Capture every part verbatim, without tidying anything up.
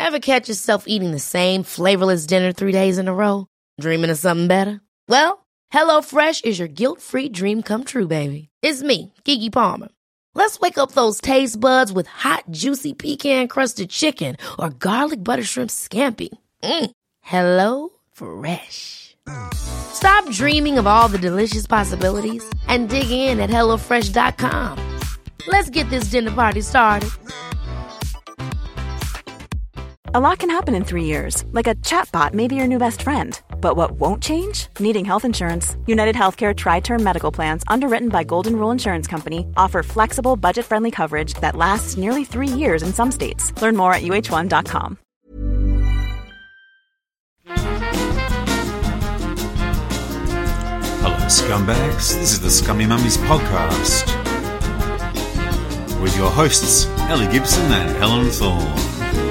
Ever catch yourself eating the same flavorless dinner three days in a row? Dreaming of something better? Well, HelloFresh is your guilt-free dream come true, baby. It's me, Keke Palmer. Let's wake up those taste buds with hot, juicy pecan-crusted chicken or garlic butter shrimp scampi. Mm. Hello Fresh. Stop dreaming of all the delicious possibilities and dig in at hello fresh dot com. Let's get this dinner party started. A lot can happen in three years, like a chatbot may be your new best friend. But what won't change? Needing health insurance. United Healthcare Tri-Term Medical Plans, underwritten by Golden Rule Insurance Company, offer flexible, budget-friendly coverage that lasts nearly three years in some states. Learn more at U H one dot com. Hello, scumbags. This is the Scummy Mummies podcast with your hosts, Ellie Gibson and Helen Thorne.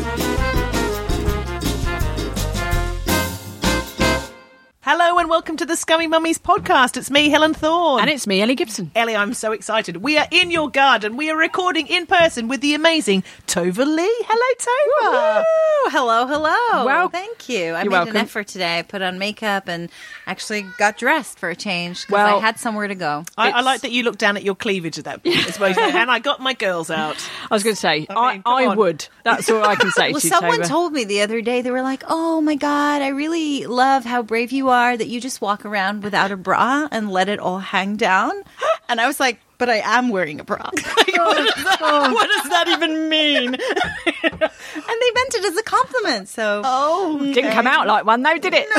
Hello and welcome to the Scummy Mummies podcast. It's me, Helen Thorne. And it's me, Ellie Gibson. Ellie, I'm so excited. We are in your garden. We are recording in person with the amazing Tova Lee. Hello, Tova. Woo! Hello, hello. Well, thank you. I you're made welcome. an effort today. I put on makeup and actually got dressed for a change because Well, I had somewhere to go. I, I It's- like that you looked down at your cleavage at that point as well. And I got my girls out. I was going to say, I I, mean, I, come on. would. That's all I can say Well, to you, someone Tova. told me the other day, they were like, oh my God, I really love how brave you are that you just walk around without a bra and let it all hang down. And I was like, but I am wearing a bra. What does that even mean? And they meant it as a compliment. So, Oh, Didn't come out like one, though, did it?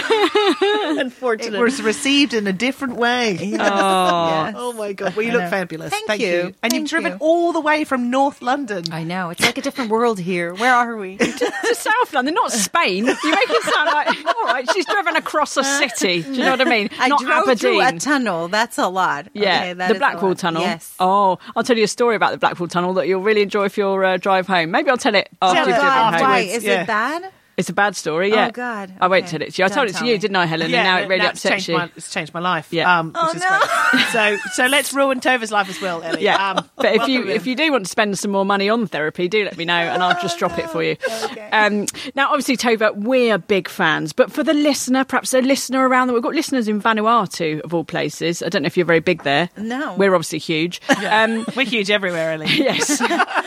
it unfortunately. was received in a different way. Oh. Yes. Oh my God. Well, you I look know. fabulous. Thank you. And Thank you've driven you. all the way from North London. I know. It's like a different world here. Where are we? To South London, not Spain. You make it sound like, all right, she's driven across a city. Do you know what I mean? I not drove Aberdeen. through a tunnel. That's a lot. Yeah, Okay, that the is a Blackwall lot. Tunnel. Yes. Oh, I'll tell you a story about the Blackwall Tunnel that you'll really enjoy for your uh, drive home. Maybe I'll tell it after Tell you've it driven afterwards. home. Why? Is yeah. it bad? It's a bad story, yeah. Oh, God. I won't Okay. tell it to you. I Don't told it to tell you, me. didn't I, Helen? and now it really now it's upsets changed you. My, it's changed my life. Yeah. Um, Oh, which is no. great. So, so let's ruin Tova's life as well, Ellie. Yeah, Um, but if you welcome in. if you do want to spend some more money on therapy, do let me know, and I'll just drop it for you. Um, now, obviously, Tova, we're big fans, but for the listener, perhaps a listener around, we've got listeners in Vanuatu of all places. I don't know if you're very big there. No. We're obviously huge. Um, We're huge everywhere, Ellie. yes.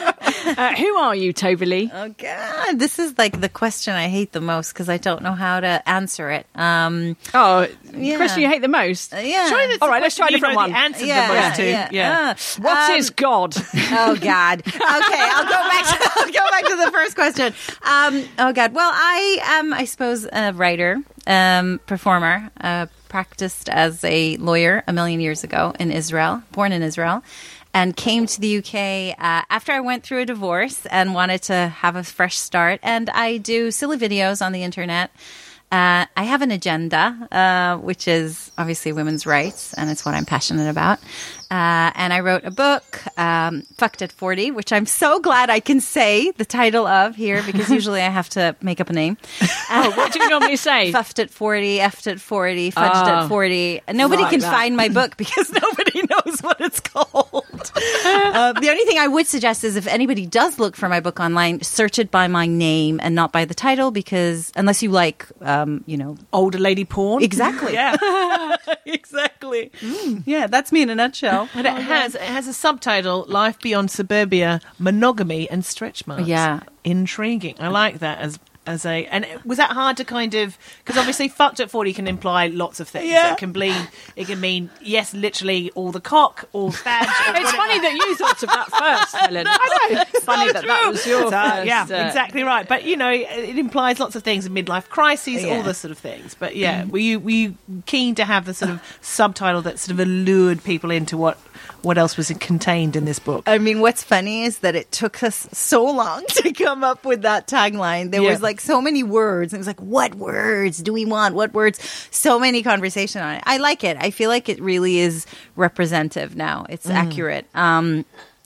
uh, who are you, Tova Lee? Oh, God. This is like the question I hate the most because I don't know how to answer it. Um, Oh, Yeah. question you hate the most. yeah. Surely that's All the right, let's try a question you different know one. The answer yeah, the most to. yeah, Yeah. Uh, What um, is God? Oh God. Okay, I'll go back. To, I'll go back to the first question. Um, oh God. Well, I am, I suppose, a writer, um, performer. Uh, practiced as a lawyer a million years ago in Israel. Born in Israel. And came to the U K uh, after I went through a divorce and wanted to have a fresh start. And I do silly videos on the internet. Uh, I have an agenda, uh, which is obviously women's rights, and it's what I'm passionate about. Uh, and I wrote a book, um, Fucked at forty, which I'm so glad I can say the title of here because usually I have to make up a name. Oh, what do you normally say? Fuffed at forty, effed at forty, fudged Oh. at forty. Nobody Like can that. find my book because nobody knows what it's called. uh, the only thing I would suggest is if anybody does look for my book online, search it by my name and not by the title because unless you like, um, you know, Older lady porn. Exactly. Yeah. exactly. yeah, that's me in a nutshell. But it has it has a subtitle: Life Beyond Suburbia, Monogamy and Stretch Marks. Yeah. Intriguing. I like that as as a. And was that hard to kind of? Because obviously, fucked at forty can imply lots of things. Yeah. It can mean it can mean yes, literally all the cock, all badge. Or It's whatever. funny that you thought of that first, Helen. I know. It's funny that that was your So, first. yeah, uh, exactly right. But you know, it, it implies lots of things: midlife crises, Yeah. all the sort of things. But yeah, were you were you keen to have the sort of subtitle that sort of allured people into what what else was contained in this book? I mean, what's funny is that it took us so long to come up with that tagline. There Yeah. was like so many words. And it was like, what words do we want? What words? So many conversation on it. I like it. I feel like it really is representative now. It's accurate. Um,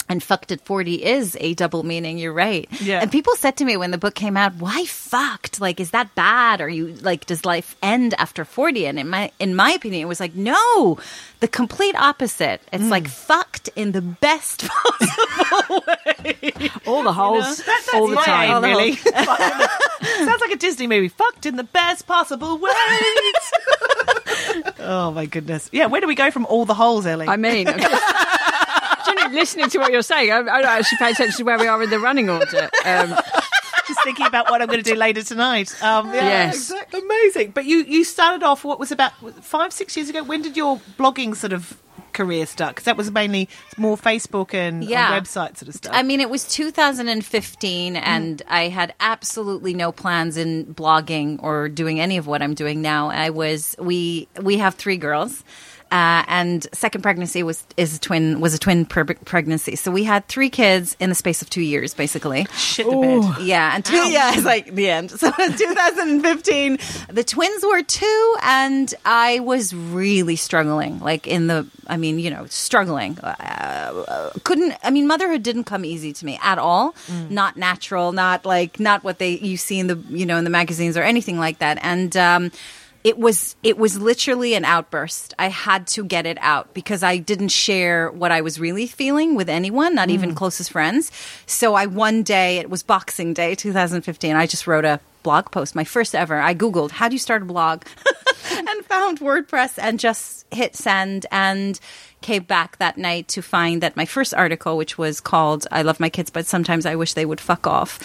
And fucked at forty is a double meaning. You're right. Yeah. And people said to me when the book came out, why fucked? Like, is that bad? Are you like, does life end after forty? And in my, in my opinion, it was like, no, the complete opposite. It's mm. like fucked in the best possible way. All the holes, you know? that, that's all the my time, aim, really. Sounds like a Disney movie. Fucked in the best possible ways. Oh my goodness. Yeah, where do we go from all the holes, Ellie? I mean, listening to what you're saying, I, I don't actually pay attention to where we are in the running order. Um, Just thinking about what I'm going to do later tonight. Um, yeah, yes. Exactly. Amazing. But you, you started off, what was about five, six years ago? When did your blogging sort of career start? Because that was mainly more Facebook and yeah. website sort of stuff. I mean, it was two thousand fifteen, and mm. I had absolutely no plans in blogging or doing any of what I'm doing now. I was we we have three girls. Uh, and second pregnancy was is a twin was a twin pre- pregnancy, so we had three kids in the space of two years, basically. Shit the bed. Yeah, and two, yeah, it's like the end. So in two thousand fifteen, the twins were two, and I was really struggling. Like in the, I mean, you know, struggling. Uh, couldn't. I mean, motherhood didn't come easy to me at all. Mm. Not natural. Not like not what they you see in the you know in the magazines or anything like that. And. Um, It was it was literally an outburst. I had to get it out because I didn't share what I was really feeling with anyone, not mm. even closest friends. So I one day, it was Boxing Day, two thousand fifteen, I just wrote a blog post, my first ever. I Googled, how do you start a blog? And found WordPress and just hit send and came back that night to find that my first article, which was called I Love My Kids, but Sometimes I Wish They Would Fuck Off.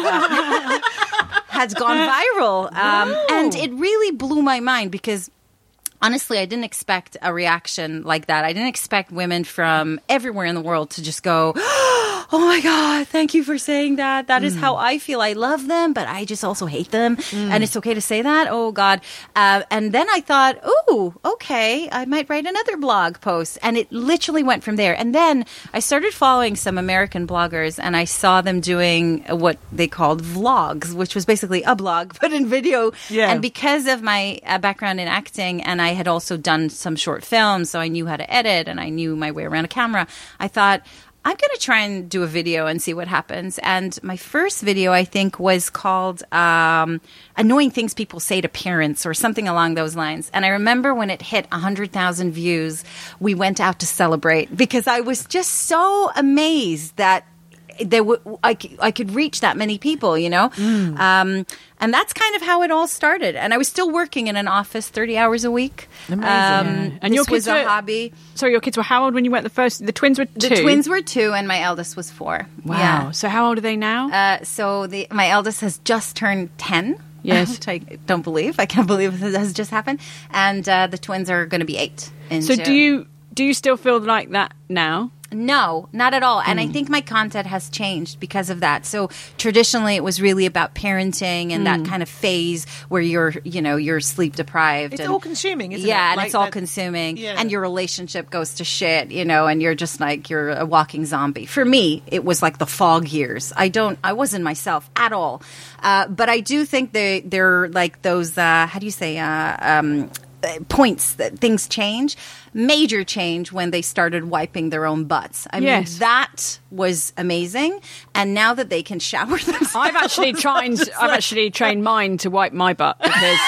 Has gone viral. Um, and it really blew my mind because honestly, I didn't expect a reaction like that. I didn't expect women from everywhere in the world to just go, oh my God, thank you for saying that. That mm. is how I feel. I love them, but I just also hate them. Mm. And it's okay to say that. Oh God. Uh, and then I thought, oh, okay, I might write another blog post. And it literally went from there. And then I started following some American bloggers and I saw them doing what they called vlogs, which was basically a blog, but in video. Yeah. And because of my uh, background in acting, and I had also done some short films, so I knew how to edit and I knew my way around a camera, I thought, I'm going to try and do a video and see what happens. And my first video, I think, was called um, Annoying Things People Say to Parents or something along those lines. And I remember when it hit one hundred thousand views, we went out to celebrate because I was just so amazed that there w- I, c- I could reach that many people, you know? Mm. Um, and that's kind of how it all started. And I was still working in an office thirty hours a week. Amazing. Um, yeah. And this your kids was a were, hobby. So your kids were how old when you went the first? The twins were two? The twins were two and my eldest was four. Wow. Yeah. So how old are they now? Uh, so the my eldest has just turned ten. Yes. Which I don't believe. I can't believe it has just happened. And uh, the twins are going to be eight in So June. do you do you still feel like that now? No, not at all. And Mm. I think my content has changed because of that. So traditionally it was really about parenting and Mm. that kind of phase where you're, you know, you're sleep deprived. It's and, all consuming, isn't yeah, it? and Like it's all that- consuming. Yeah. And your relationship goes to shit, you know, and you're just like, you're a walking zombie. For me, it was like the fog years. I don't, I wasn't myself at all. Uh, but I do think they, they're like those, uh, how do you say, uh, um, points that things change, major change when they started wiping their own butts. I Yes. mean, that was amazing. And now that they can shower themselves, I've actually trained. I've actually trained mine to wipe my butt because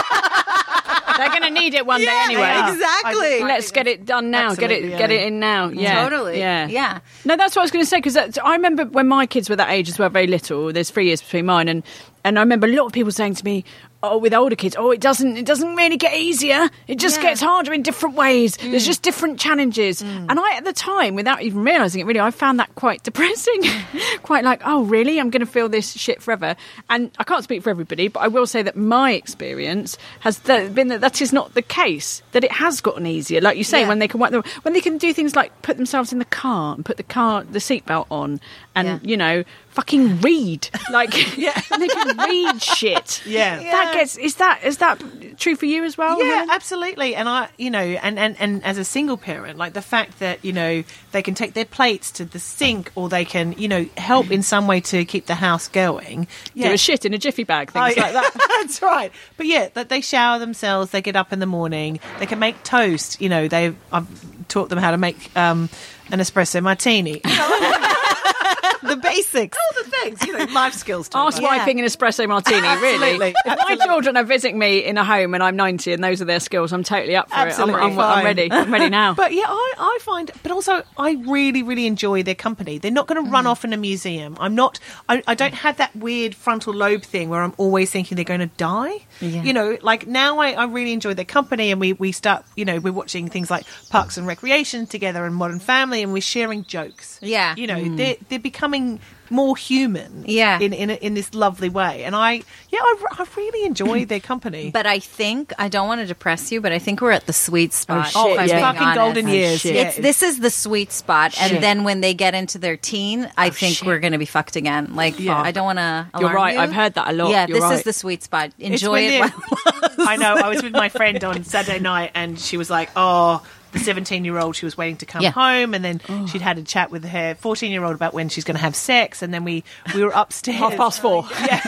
they're going to need it one day Yeah, anyway. exactly. I- Let's get it done now. Get Absolutely, it, get yeah. it in now. Yeah, Totally. Yeah, Yeah. No, that's what I was going to say because I remember when my kids were that age as well, very little. There's three years between mine, and and I remember a lot of people saying to me, "Oh, with older kids, oh, it doesn't, it doesn't really get easier. It just Yeah. gets harder in different ways. There's just different challenges." And I, at the time, without even realizing it, really, I found that quite depressing. Quite like, oh, really? I'm going to feel this shit forever. And I can't speak for everybody, but I will say that my experience has th- been that that is not the case. That it has gotten easier, like you say, Yeah. when they can wipe them, when they can do things like put themselves in the car and put the car the seatbelt on, and Yeah. you know, fucking read, like, yeah, they can read shit. Yeah. That gets is that is that that true for you as well? Yeah, Helen? absolutely. And I, you know, and, and, and as a single parent, like the fact that, you know, they can take their plates to the sink or they can, you know, help in some way to keep the house going. Yeah. Give a shit in a jiffy bag, things Oh, like that. That's right. But yeah, that they shower themselves, they get up in the morning, they can make toast. You know, they I've taught them how to make um, an espresso martini. You know, The basics. all the things, you know, life skills. To Arse wiping an espresso martini, really. Absolutely, If my absolutely. children are visiting me in a home and I'm ninety and those are their skills, I'm totally up for Absolutely it. I'm, I'm, I'm fine. ready. I'm ready now. But yeah, I, I find, but also I really, really enjoy their company. They're not going to run off in a museum. I'm not, I, I don't have that weird frontal lobe thing where I'm always thinking they're going to die. Yeah. You know, like now I, I really enjoy their company and we, we start, you know, we're watching things like Parks and Recreation together and Modern Family and we're sharing jokes. Yeah. You know, they're, they're becoming more human Yeah. in, in, in this lovely way. And I, yeah, I, I really enjoy their company. But I think, I don't want to depress you, but I think we're at the sweet spot. Oh, if I'm shit, yeah. being Fucking honest. golden years. shit. Yeah. It's, this is the sweet spot. Shit. And then when they get into their teen, I think shit. we're going to be fucked again. Like, Yeah. I don't want to You're right. I've heard that a lot. Yeah, You're this right. is the sweet spot. It's Enjoy it. when while- you- I know. I was with my friend on Saturday night, and she was like, "Oh, the seventeen-year-old, she was waiting to come Yeah. home, and then she'd had a chat with her fourteen-year-old about when she's going to have sex, and then we we were upstairs, Half past four. yeah."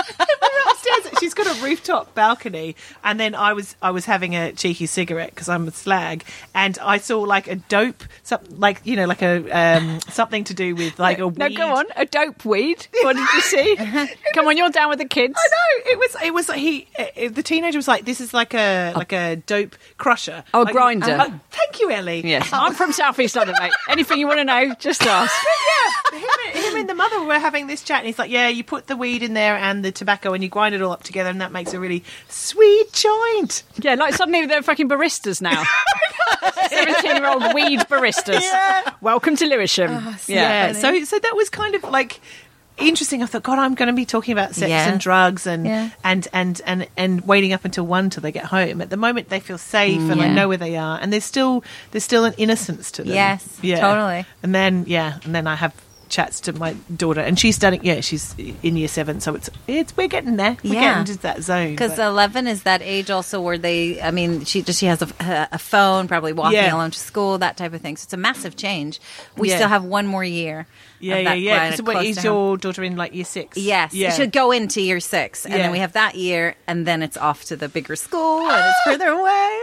Upstairs, she's got a rooftop balcony, and then I was I was having a cheeky cigarette because I'm a slag, and I saw like a dope, some, like you know, like a um, something to do with like a weed. No, go on. A dope weed. What did you see? Come on, you're down with the kids. I know it was. It was like he. Uh, the teenager was like, "This is like a like a dope crusher." Oh, a Like, grinder. uh, thank you, Ellie. Yes, I'm from South East London, mate. Anything you want to know, just ask. Yeah, him, and- him and the mother were having this chat, and he's like, "Yeah, you put the weed in there and the tobacco, and you grind it all up together, and that makes a really sweet joint." Yeah, like suddenly they're fucking baristas now. seventeen-year-old weed baristas. Yeah. Welcome to Lewisham. Yeah. So, so that was kind of like interesting. I thought, God, I'm going to be talking about sex Yeah. and drugs and, Yeah. and and and and waiting up until one till they get home. At the moment, they feel safe and they Yeah. know where they are, and there's still there's still an innocence to them. Yes, totally. And then yeah, and then I have chats to my daughter, and she's studying. Yeah, she's in year seven, so it's it's we're getting there. We're Yeah. getting into that zone. Because but- eleven is that age also where they, I mean, she she has a, a phone, probably walking Yeah. alone to school, that type of thing. So it's a massive change. We Yeah. still have one more year. yeah, of yeah, that yeah. grind So, wait, close is to your home. daughter in like year six? Yes, Yeah. it should go into year six, and Yeah. then we have that year, and then it's off to the bigger school, and it's further away.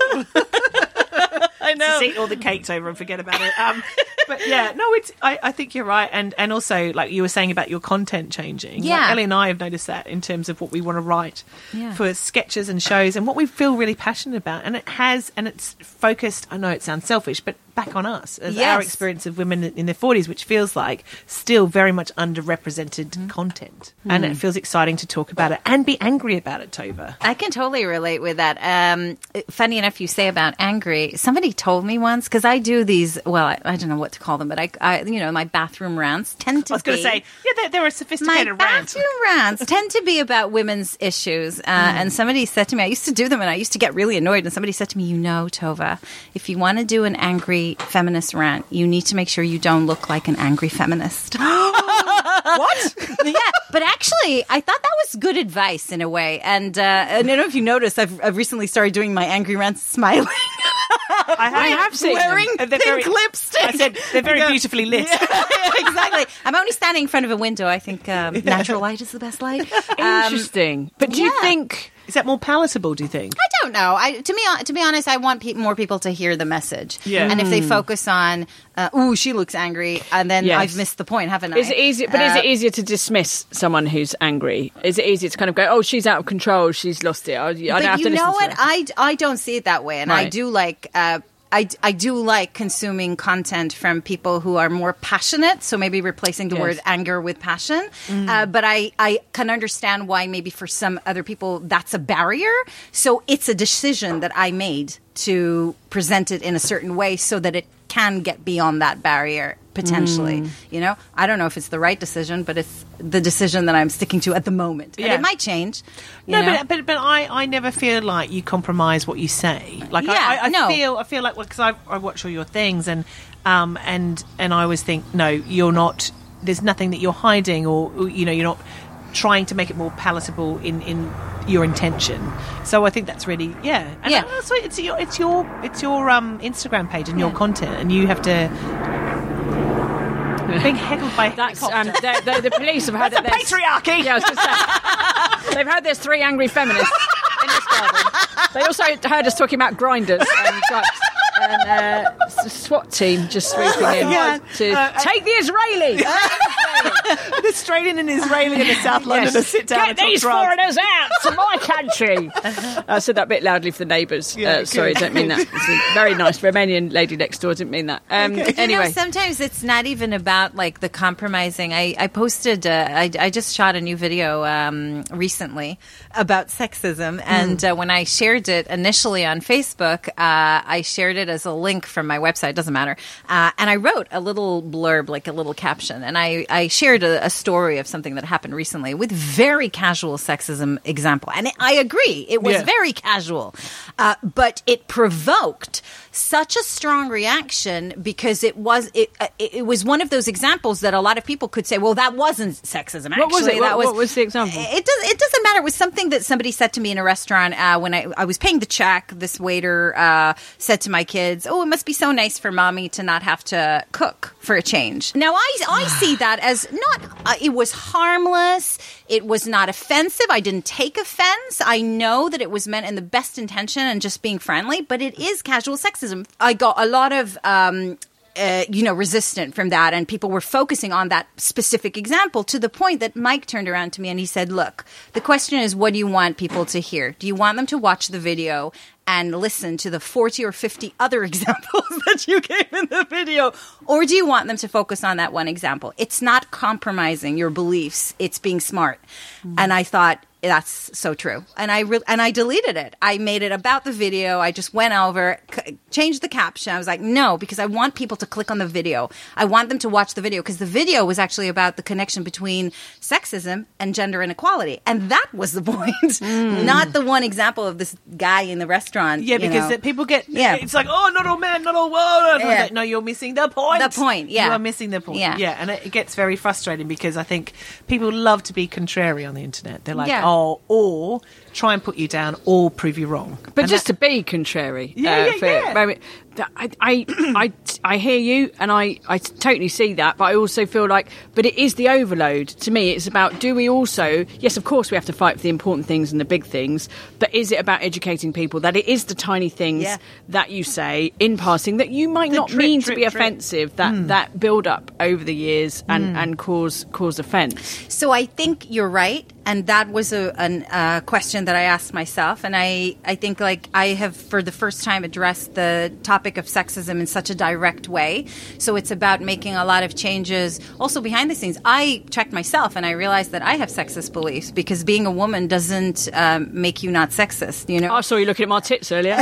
I know. Just eat all the cakes over and forget about it. Um, but yeah, no, it's. I, I think you're right, and and also like you were saying about your content changing. Yeah. like Ellie and I have noticed that in terms of what we want to write Yeah. for sketches and shows, and what we feel really passionate about, and it has, and it's focused. I know it sounds selfish, but back on us as our Yes. experience of women in their forties, which feels like still very much underrepresented Mm-hmm. content, and it feels exciting to talk about it and be angry about it, Tova. I can totally relate with that. Um, funny enough, you say about angry. Somebody told me once, because I do these, well, I, I don't know what to call them, but I, I you know, my bathroom rants tend to I was going be... to say, yeah, they're, they're a my sophisticated rant. bathroom rants tend to be about women's issues. Uh, And somebody said to me, I used to do them and I used to get really annoyed. And somebody said to me, you know, Tova, if you want to do an angry feminist rant, you need to make sure you don't look like an angry feminist. What? Yeah, but actually, I thought that was good advice in a way. And, uh, and I don't know if you noticed, I've, I've recently started doing my angry rants smiling. I have, I have seen them. Wearing And they're pink very- lipstick. I said they're very Yeah. beautifully lit. Exactly. I'm only standing in front of a window. I think um, natural light is the best light. Um, Interesting. But do you yeah. think... Is that more palatable, do you think? I don't know. I to me to be honest, I want pe- more people to hear the message. Yeah. And if they focus on, uh, "Ooh, she looks angry," and then Yes. I've missed the point, haven't I? Is it easier? But is Uh, it easier to dismiss someone who's angry? Is it easier to kind of go, "Oh, she's out of control. She's lost it. I, I don't But have you to listen know to what? her." I, I don't see it that way, and I Right. do like. Uh, I, I do like consuming content from people who are more passionate, so maybe replacing the Yes. word anger with passion. Uh, but I, I can understand why maybe for some other people that's a barrier. So it's a decision that I made to present it in a certain way so that it can get beyond that barrier potentially. You know, I don't know if it's the right decision, but it's the decision that I'm sticking to at the moment. And Yeah. it might change. you No, know? but but but I, I never feel like you compromise what you say. Like Yeah, I, I, I no. feel I feel like because I I watch all your things and um and and I always think no, you're not. There's nothing that you're hiding or, or you know you're not trying to make it more palatable in in your intention. So I think that's really yeah. And Yeah. also it's your it's your it's your um, Instagram page and your content, and you have to. Being heckled by That's um, helicopter. the, the, the police have heard That's that a there's- patriarchy. Yeah, I was just saying. They've heard there's three angry feminists in this garden. They also heard us talking about grinders and drugs. And uh, s- SWAT team just sweeping in Yeah. to Uh, take the Israeli. An Australian and Israeli in the South London to sit down Get and talk these drugs. foreigners out to my country. I said that a bit loudly for the neighbours. Yeah, uh, sorry, good. don't mean that. It's a very nice Romanian lady next door. Didn't mean that. Um, You Anyway, know, sometimes it's not even about like the compromising. I, I posted, uh, I, I just shot a new video um, recently about sexism. And uh, when I shared it initially on Facebook, uh, I shared it as a link from my website. It doesn't matter. Uh, and I wrote a little blurb, like a little caption. And I, I shared a, a story of something that happened recently with very casual sexism example. And I agree, it was Yeah. very casual. Uh, but it provoked such a strong reaction because it was it, uh, it it was one of those examples that a lot of people could say, well, that wasn't sexism. Actually, What was it? That What- what was the example? It does. It doesn't matter. It was something that somebody said to me in a restaurant uh, when I I was paying the check. This waiter uh, said to my kids, "Oh, it must be so nice for mommy to not have to cook for a change." Now I I see that as not. Uh, it was harmless. It was not offensive. I didn't take offense. I know that it was meant in the best intention and just being friendly, but it is casual sexism. I got a lot of um, uh, you know, resistant from that, and people were focusing on that specific example to the point that Mike turned around to me and he said, "Look, the question is, what do you want people to hear? Do you want them to watch the video and listen to the forty or fifty other examples that you gave in the video? Or do you want them to focus on that one example? It's not compromising your beliefs. It's being smart." Mm-hmm. And I thought, that's so true. And I re- and I deleted it. I made it about the video. I just went over, c- changed the caption. I was like, no, because I want people to click on the video. I want them to watch the video because the video was actually about the connection between sexism and gender inequality. And that was the point, mm. not the one example of this guy in the restaurant. Yeah, you because know. that people get, Yeah. it's like, oh, not all men, not all women. Yeah. Like, no, you're missing the point. The point, yeah. You are missing the point. Yeah. Yeah, and it, it gets very frustrating because I think people love to be contrary on the internet. They're like, Yeah. oh, or try and put you down or prove you wrong. But And just that- to be contrary, Yeah, uh, yeah, for yeah. a moment, that I, I, I, I hear you, and I, I totally see that. But I also feel like, but it is the overload. To me, it's about, do we also? Yes, of course, we have to fight for the important things and the big things. But is it about educating people that it is the tiny things Yeah. that you say in passing that you might The not drip, mean drip, to be drip. offensive, that that build up over the years and, and cause cause offence. So I think you're right, and that was a an, uh, question that I asked myself, and I, I think like I have for the first time addressed the topic of sexism in such a direct way. So it's about making a lot of changes. Also behind the scenes, I checked myself and I realized that I have sexist beliefs because being a woman doesn't um, make you not sexist. You know, I saw you looking at my tits earlier.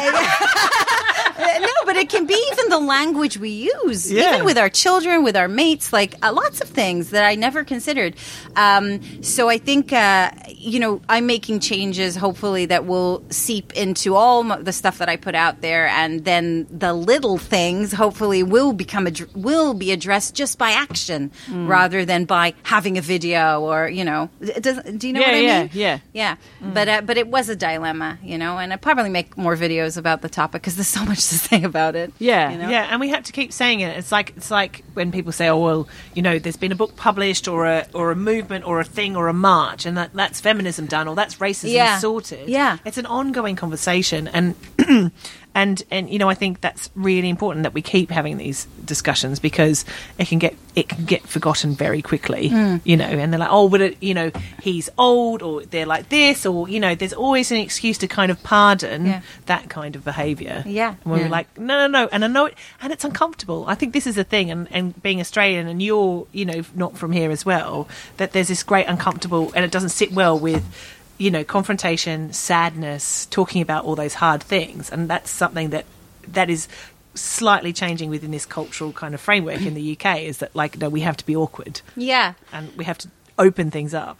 Uh, no, but it can be even the language we use, Yeah. even with our children, with our mates, like uh, lots of things that I never considered. Um, so I think, uh, you know, I'm making changes, hopefully, that will seep into all m- the stuff that I put out there, and then the little things, hopefully, will become ad- will be addressed just by action rather than by having a video or, you know, it does, do you know Yeah, what I yeah, mean? yeah. Yeah, but uh, but it was a dilemma, you know, and I probably make more videos about the topic because there's so much to say about it. Yeah. you know? Yeah, and we have to keep saying it. It's like it's like when people say, "Oh, well, you know, there's been a book published, or a or a movement, or a thing, or a march, and that, that's feminism done, or that's racism Yeah. sorted." Yeah. it's an ongoing conversation, and and and you know, I think that's really important that we keep having these discussions because it can get it can get forgotten very quickly. Mm. You know, and they're like, "Oh, but it, you know, he's old," or they're like this, or you know, there's always an excuse to kind of pardon Yeah. that kind of behaviour. Yeah. and we're Yeah. like, no, no, no. And I know it, and it's uncomfortable. I think this is the thing, and, and being Australian, and you're, you know, not from here as well, that there's this great uncomfortable, and it doesn't sit well with, you know, confrontation, sadness, talking about all those hard things. And that's something that that is slightly changing within this cultural kind of framework in the U K, is that, like, no, we have to be awkward Yeah. and we have to open things up.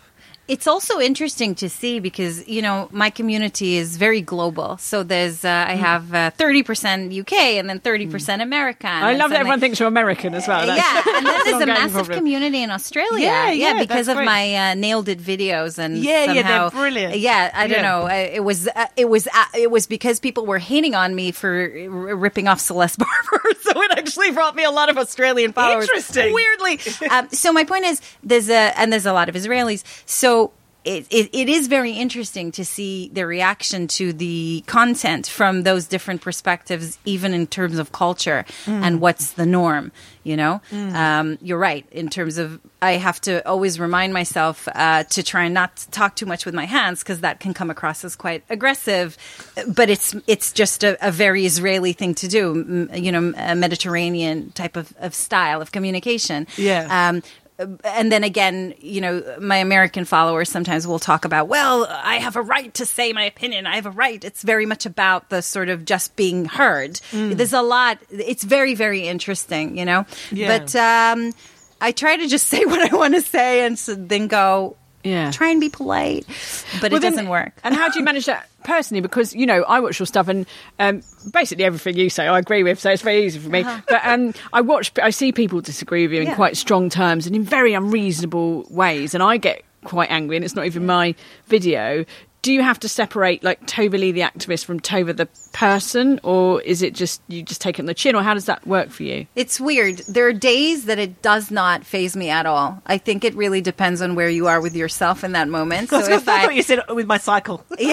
it's also interesting to see because, you know, my community is very global. So there's, uh, I have uh, thirty percent U K and then thirty percent American. I love that everyone thinks you're American as well. That's, yeah, and then there's a ongoing massive problem. community in Australia. Yeah, yeah, because that's of great. my uh, Nailed It videos and Yeah, yeah, somehow, they're brilliant. Yeah, I don't Yeah. know. I- It was uh, it was uh, it was because people were hating on me for r- ripping off Celeste Barber, so it actually brought me a lot of Australian followers. Interesting. Weirdly. um, so my point is, there's a and there's a lot of Israelis. So. It, it, it is very interesting to see their reaction to the content from those different perspectives, even in terms of culture Mm. and what's the norm. You know, um, you're right. In terms of, I have to always remind myself uh, to try not to talk too much with my hands because that can come across as quite aggressive. But it's it's just a, a very Israeli thing to do. m- You know, a Mediterranean type of, of style of communication. Yeah. Um, and then again, you know, my American followers sometimes will talk about, well, I have a right to say my opinion. I have a right. It's very much about the sort of just being heard. There's a lot. It's very, very interesting, you know. Yeah. But um, I try to just say what I want to say and so then go, Yeah. try and be polite. But Well, it then- doesn't work. And how do you manage that personally? Because, you know, I watch your stuff and um, basically everything you say I agree with, so it's very easy for me. But um, I watch, I see people disagree with you in Yeah. quite strong terms and in very unreasonable ways, and I get quite angry, and it's not even my video. Do you have to separate, like, Tova Lee the activist from Tova the person, or is it just you just take it on the chin, or how does that work for you? It's weird. There are days that it does not faze me at all. I think it really depends on where you are with yourself in that moment. So I if I, thought you said with my cycle. yeah,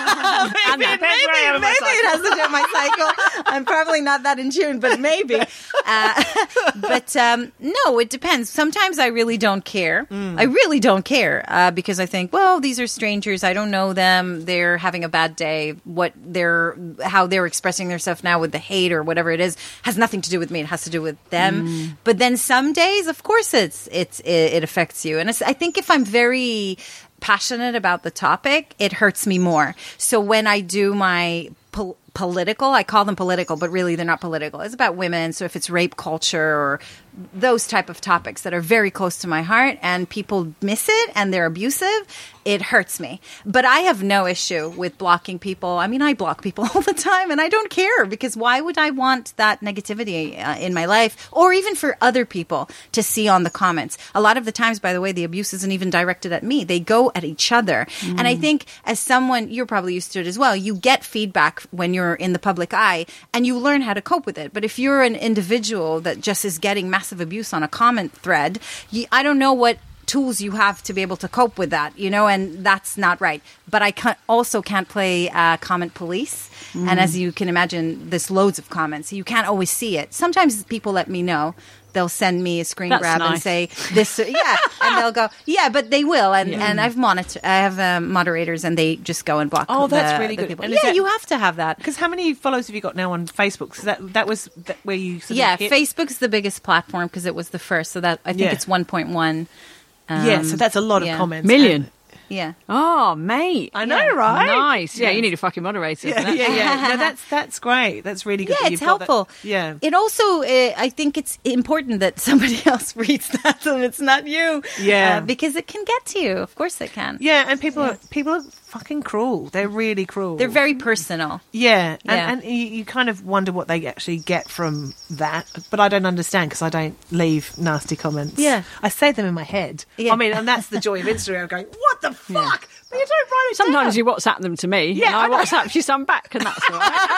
And maybe, depends where I am with my maybe it has to do with my cycle. I'm probably not that in tune, but maybe. Uh, but um, no, it depends. Sometimes I really don't care. I really don't care uh, because I think, well, these are strangers. I don't know them. They're having a bad day. What they're, how they're expressing themselves now with the hate or whatever it is has nothing to do with me. It has to do with them. But then some days, of course, it's it's it, it affects you. And it's, I think if I'm very passionate about the topic, it hurts me more. So when I do my pol- political, I call them political, but really they're not political. It's about women. So if it's rape culture or those type of topics that are very close to my heart and people miss it and they're abusive, it hurts me. But I have no issue with blocking people. I mean, I block people all the time and I don't care because why would I want that negativity uh, in my life or even for other people to see on the comments? A lot of the times, by the way, the abuse isn't even directed at me. They go at each other. Mm. And I think as someone, you're probably used to it as well, you get feedback when you're in the public eye and you learn how to cope with it. But if you're an individual that just is getting massive abuse on a comment thread, you, I don't know what tools you have to be able to cope with that, you know, and that's not right. But I can't, also can't play uh, comment police. Mm. And as you can imagine, there's loads of comments. You can't always see it. Sometimes people let me know. They'll send me a screen That's grab nice. and say this, yeah, and they'll go, yeah, but they will, and Yeah. and I've monitor, I have um, moderators, and they just go and block. Oh, that's the- really the good. people. And is Yeah, that- you have to have that. Because how many followers have you got now on Facebook? Because that that was that where you sort Yeah, of hit- Facebook's the biggest platform because it was the first, so that I think Yeah. it's one point one. Um, yeah, so that's a lot yeah. of comments. Million. Yeah. Oh, mate. I know, Yeah. right? Nice. Yeah, Yes. you need a fucking moderator. Yeah, for yeah, that. yeah. No, that's that's great. That's really good. Yeah, that it's you've got that- helpful. Yeah. It also, uh, I think it's important that somebody else reads that and it's not you. Yeah. Uh, because it can get to you. Of course it can. Yeah, and people are people are fucking cruel. They're really cruel. They're very personal. yeah, and, Yeah. and you, you kind of wonder what they actually get from that. But I don't understand because I don't leave nasty comments. Yeah. I say them in my head. Yeah. I mean, and that's the joy of Instagram. Going, what the fuck? But you don't write it Sometimes down. you WhatsApp them to me, Yeah, and I I know. WhatsApp you some back, and that's all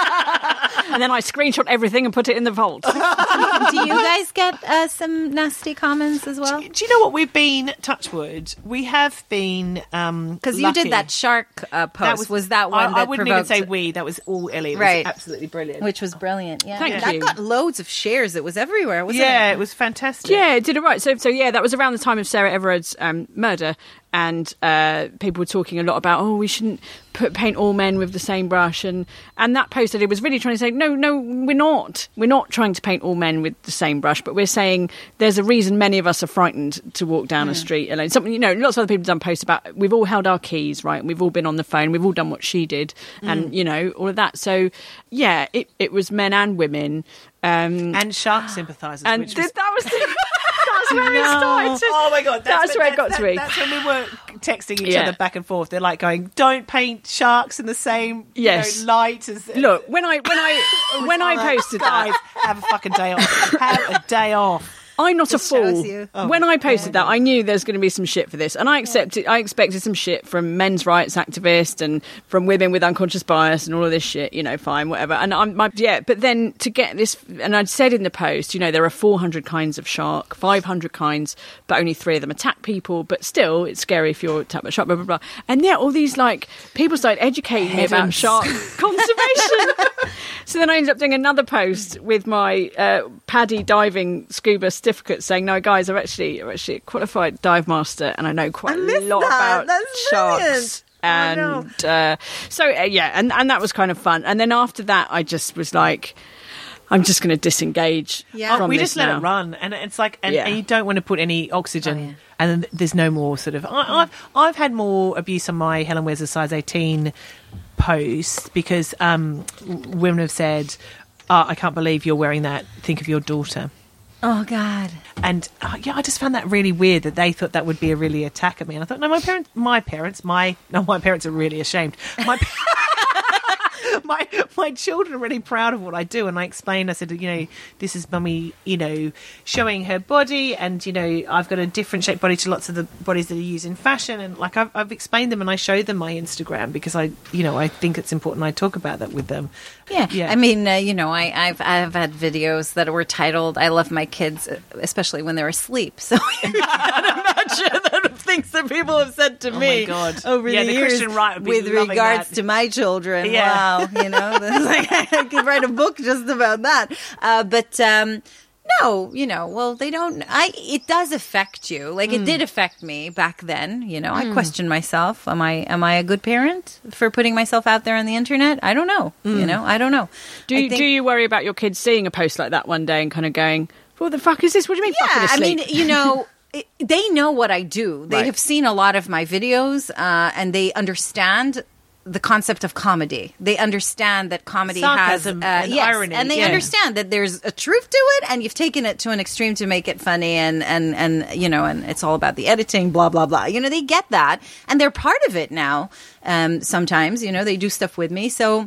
right. And then I screenshot everything and put it in the vault. Do you guys get uh, some nasty comments as well? Do you know what we've been? Touchwood. We have been um Because you lucky. did that shark uh, post. was, that one I, that I wouldn't even provoked- say we. That was all Ellie. It was Right. absolutely brilliant. Which was brilliant. Yeah. Thank that you. got loads of shares. It was everywhere, wasn't yeah, it? it was fantastic. Yeah, it did it right. So, so yeah, that was around the time of Sarah Everard's um, murder, and uh, people were talking a lot about, oh, we shouldn't put paint all men with the same brush, and and that post I did was really trying to say, no, no, we're not. We're not trying to paint all men with the same brush, but we're saying there's a reason many of us are frightened to walk down a street alone. Something, you know, lots of other people have done posts about, we've all held our keys, right? We've all been on the phone. We've all done what she did, and you know, all of that. So, yeah, it it was men and women. Um, And shark sympathisers. and which th- was, that was that's where it started. to- Oh my god, that's, That's where it got that- to me. That's when we were texting each Yeah. other back and forth. They're like going, "Don't paint sharks in the same Yes. you know, light as." Look, when I when I when I posted that, guys, have a fucking day off. Have a day off. I'm not a Just shows fool. you. Oh, when I posted that, I knew there's going to be some shit for this, and I accepted. I expected some shit from men's rights activists and from women with unconscious bias and all of this shit. You know, fine, whatever. And I'm, my, yeah, but then to get this, and I'd said in the post, you know, there are four hundred kinds of shark, five hundred kinds, but only three of them attack people. But still, it's scary if you're attacked by a shark. Blah blah blah. And yeah, all these like people started educating me about Heavens. shark conservation. So then I ended up doing another post with my uh, Paddy diving scuba certificate saying, no, guys, I'm actually, I'm actually a qualified dive master and I know quite I a missed lot that. about That's sharks. brilliant. And Oh, no. uh, so, uh, yeah, and, and that was kind of fun. And then after that, I just was like, I'm just going to disengage Yeah. from we this just let now. it run, and it's like, and, Yeah. and you don't want to put any oxygen, Oh, yeah. and then there's no more sort of. I, I've I've had more abuse on my Helen wears a size eighteen post because um, w- women have said, oh, "I can't believe you're wearing that. Think of your daughter." Oh God. And uh, yeah, I just found that really weird that they thought that would be a really attack at me. And I thought, no, my parents, my parents, my no, my parents are really ashamed. My my my children are really proud of what I do. And I explained, I said, you know, this is mummy, you know, showing her body, and you know, I've got a different shaped body to lots of the bodies that are used in fashion. And like I've, I've explained them, and I show them my Instagram because I, you know, I think it's important I talk about that with them. Yeah. Yeah. I mean, uh, you know, I, I've I've had videos that were titled "I love my kids," especially when they're asleep. So you can imagine the things that people have said to Oh me my God. over Yeah, the, the years Christian right would be with loving regards that. to my children. Yeah. Wow, you know, there's like, I could write a book just about that. Uh, but. Um, No, you know, well, they don't. I. It does affect you. Like Mm. it did affect me back then. You know, I questioned myself. Am I am I a good parent for putting myself out there on the internet? I don't know. Mm. You know, I don't know. Do I you, think- do you worry about your kids seeing a post like that one day and kind of going, what the fuck is this? What do you mean fucking Yeah, I asleep? mean, you know. it- They know what I do. They Right. have seen a lot of my videos, uh, and they understand the concept of comedy. They understand that comedy Sarcasm has uh, and yes, irony, and they yeah. understand that there's a truth to it, and you've taken it to an extreme to make it funny, and and and you know, and it's all about the editing, blah blah blah. You know, they get that, and they're part of it now. Um, sometimes, you know, they do stuff with me, so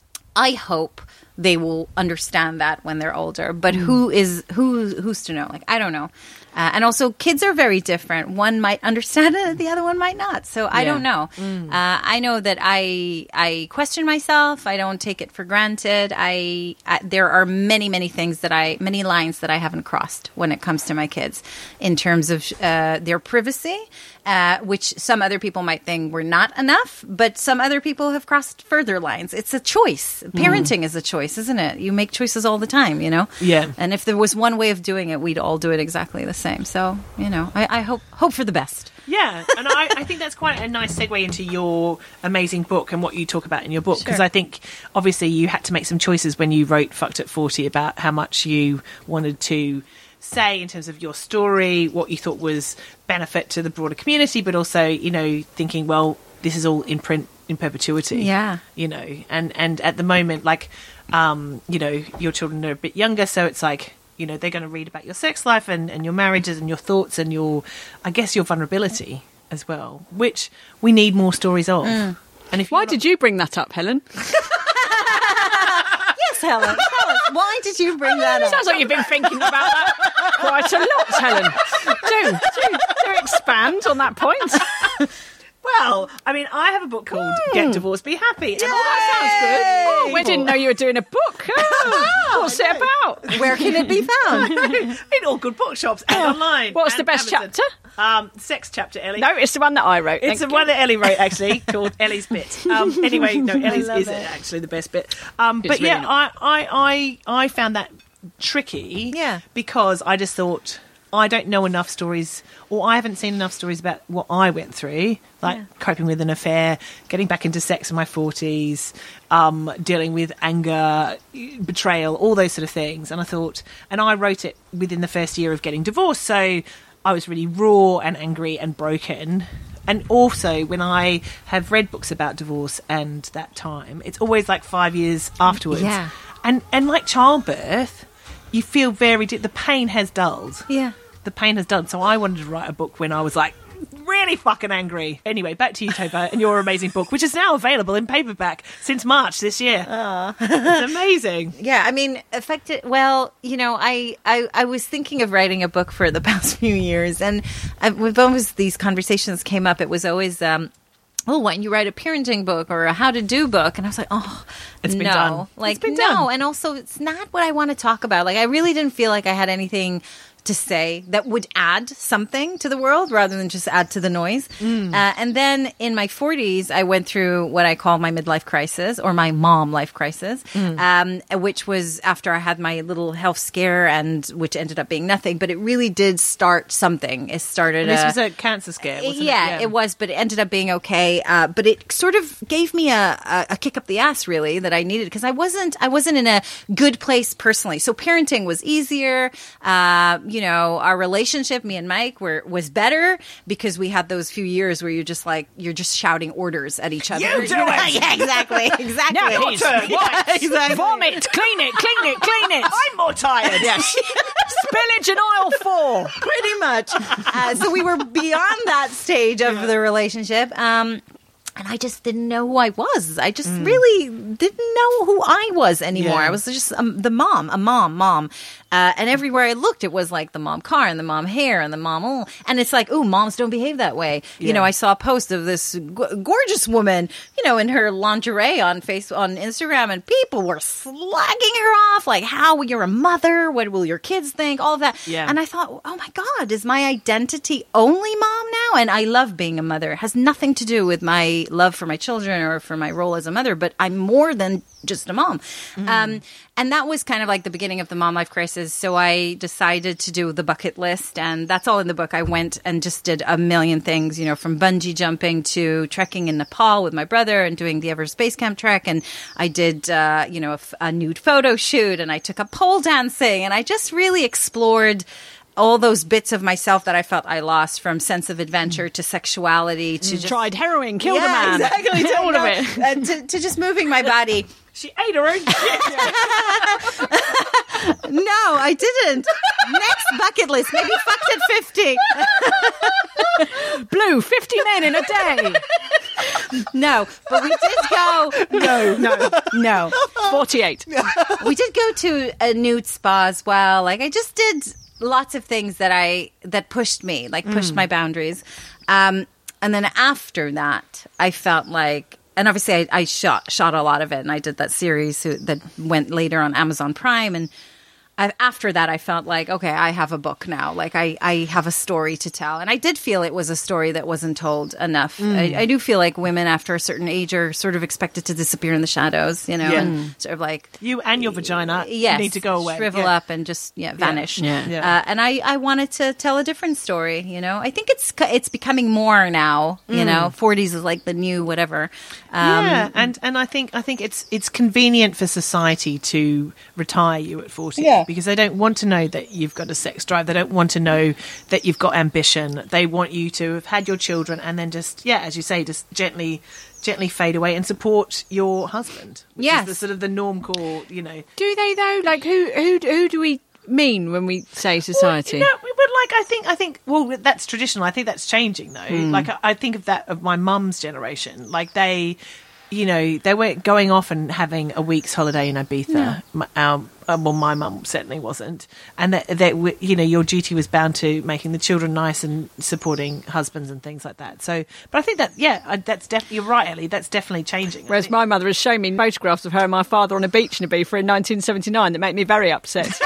I hope they will understand that when they're older. But who is who? Who's to know? Like, I don't know. Uh, and also, kids are very different. One might understand it, the other one might not. So I Yeah. don't know. Uh, I know that I I question myself. I don't take it for granted. I, I there are many many things that I many lines that I haven't crossed when it comes to my kids in terms of uh, their privacy. Uh, which some other people might think were not enough, but some other people have crossed further lines. It's a choice. Parenting is a choice, isn't it? You make choices all the time, you know? Yeah. And if there was one way of doing it, we'd all do it exactly the same. So, you know, I, I hope hope for the best. Yeah, and I, I think that's quite a nice segue into your amazing book and what you talk about in your book, because Sure. I think obviously you had to make some choices when you wrote Fucked at forty about how much you wanted to say in terms of your story, what you thought was benefit to the broader community, but also, you know, thinking, well, this is all in print in perpetuity. Yeah. You know, and, and at the moment, like, um, you know, your children are a bit younger, so it's like, you know, they're going to read about your sex life and, and your marriages and your thoughts and your, I guess, your vulnerability as well, which we need more stories of. Mm. And if Why did you bring that up, Helen? Yes, Helen. Tell us, why did you bring that up? Sounds like you've been thinking about that quite a lot, Helen. Do, do, do expand on that point. Well, I mean, I have a book called Get Divorced, Be Happy. And Oh, that sounds good. Oh, we didn't know you were doing a book. Oh, what's it about? Where can it be found? in all good bookshops and online. What's the and best Amazon. chapter? Um, sex chapter, Ellie. No, it's the one that I wrote. It's the Thank one you. that Ellie wrote, actually, called Ellie's Bit. Um, anyway, no, Ellie's love is it. actually the best bit. Um, It's but really yeah, not. I, I, I, I found that tricky. Yeah. Because I just thought, I don't know enough stories, or I haven't seen enough stories about what I went through, like Yeah. coping with an affair, getting back into sex in my forties, um, dealing with anger, betrayal, all those sort of things. And I thought, and I wrote it within the first year of getting divorced, so I was really raw and angry and broken. And also, when I have read books about divorce and that time, it's always like five years afterwards. Yeah. And and like childbirth, you feel very di- the pain has dulled. Yeah. The pain has dulled. So I wanted to write a book when I was like really fucking angry. Anyway, back to you, Tova, and your amazing book, which is now available in paperback since March this year. Aw. It's amazing. Yeah, I mean, affected. Well, you know, I, I, I was thinking of writing a book for the past few years, and I, when always these conversations came up, it was always, um, oh, why don't you write a parenting book or a how to do book? And I was like, oh, It's been no. done. Like, It's been no. done. And also, it's not what I want to talk about. Like, I really didn't feel like I had anything to say that would add something to the world rather than just add to the noise. Mm. Uh, and then in my forties, I went through what I call my midlife crisis or my mom life crisis, Mm. um, which was after I had my little health scare and which ended up being nothing, but it really did start something. It started This a, was a cancer scare, wasn't yeah, it? it was, but it ended up being okay. Uh, but it sort of gave me a, a, a kick up the ass, really, that I needed because I wasn't I wasn't in a good place personally. So parenting was easier. Uh, you know, our relationship, me and Mike, were was better because we had those few years where you're just like you're just shouting orders at each other. You do know? it! Yeah, exactly, exactly. Now your turn. Yeah, exactly. Vomit, clean it, clean it, clean it. I'm more tired. Yes. Spillage in aisle four. Pretty much. Uh, so we were beyond that stage of the relationship. Um, and I just didn't know who I was. I just really didn't know who I was anymore. Yeah. I was just um, the mom, a mom, mom. Uh, and everywhere I looked, it was like the mom car and the mom hair and the mom. Oh. And it's like, ooh, moms don't behave that way. You Yeah. know, I saw a post of this g- gorgeous woman, you know, in her lingerie on Facebook, on Instagram, and people were slagging her off. Like, how you're a mother? What will your kids think? All of that. Yeah. And I thought, oh my God, is my identity only mom now? And I love being a mother. It has nothing to do with my love for my children or for my role as a mother, but I'm more than just a mom. Um, and that was kind of like the beginning of the mom life crisis. So I decided to do the bucket list, and that's all in the book. I went and just did a million things, you know, from bungee jumping to trekking in Nepal with my brother and doing the Everest Base Camp trek. And I did, uh, you know, a, f- a nude photo shoot, and I took up pole dancing, and I just really explored all those bits of myself that I felt I lost, from sense of adventure to sexuality to just Tried heroin, killed yeah, a man. exactly, to, all no, of it. uh, to, to just moving my body. She ate her own shit. No, I didn't. Next bucket list. Maybe fucked at fifty. Blew fifty men in a day. No, but we did go. No, no. No, forty-eight. we did go to a nude spa as well. Like, I just did lots of things that I that pushed me, like pushed my boundaries. Um, and then after that, I felt like. And obviously, I, I shot shot a lot of it, and I did that series who, that went later on Amazon Prime. And I, after that, I felt like, okay, I have a book now. Like, I, I have a story to tell. And I did feel it was a story that wasn't told enough. I, I do feel like women after a certain age are sort of expected to disappear in the shadows, you know, Yeah. and sort of like You and your vagina yes, need to go away. shrivel Yeah. up and just yeah vanish. Yeah. Yeah. Uh, and I, I wanted to tell a different story. You know, I think it's it's becoming more now. You know, forties is like the new whatever. Um, yeah, and and I think I think it's it's convenient for society to retire you at forty, Yeah. because they don't want to know that you've got a sex drive. They don't want to know that you've got ambition. They want you to have had your children and then just yeah, as you say, just gently gently fade away and support your husband. Which Yes. is the sort of the norm core, you know. Do they though? Like who? Who? Who do we mean when we say society? No, but like I think I think well that's traditional. I think that's changing though. Like I, I think of that of my mum's generation. Like they, you know, they weren't going off and having a week's holiday in Ibiza. My, um, uh, well, my mum certainly wasn't. And that, that w- you know, your duty was bound to making the children nice and supporting husbands and things like that. So, but I think that yeah, I, that's definitely you're right, Ellie. That's definitely changing. I Whereas think- my mother has shown me photographs of her and my father on a beach in Ibiza in nineteen seventy-nine that make me very upset.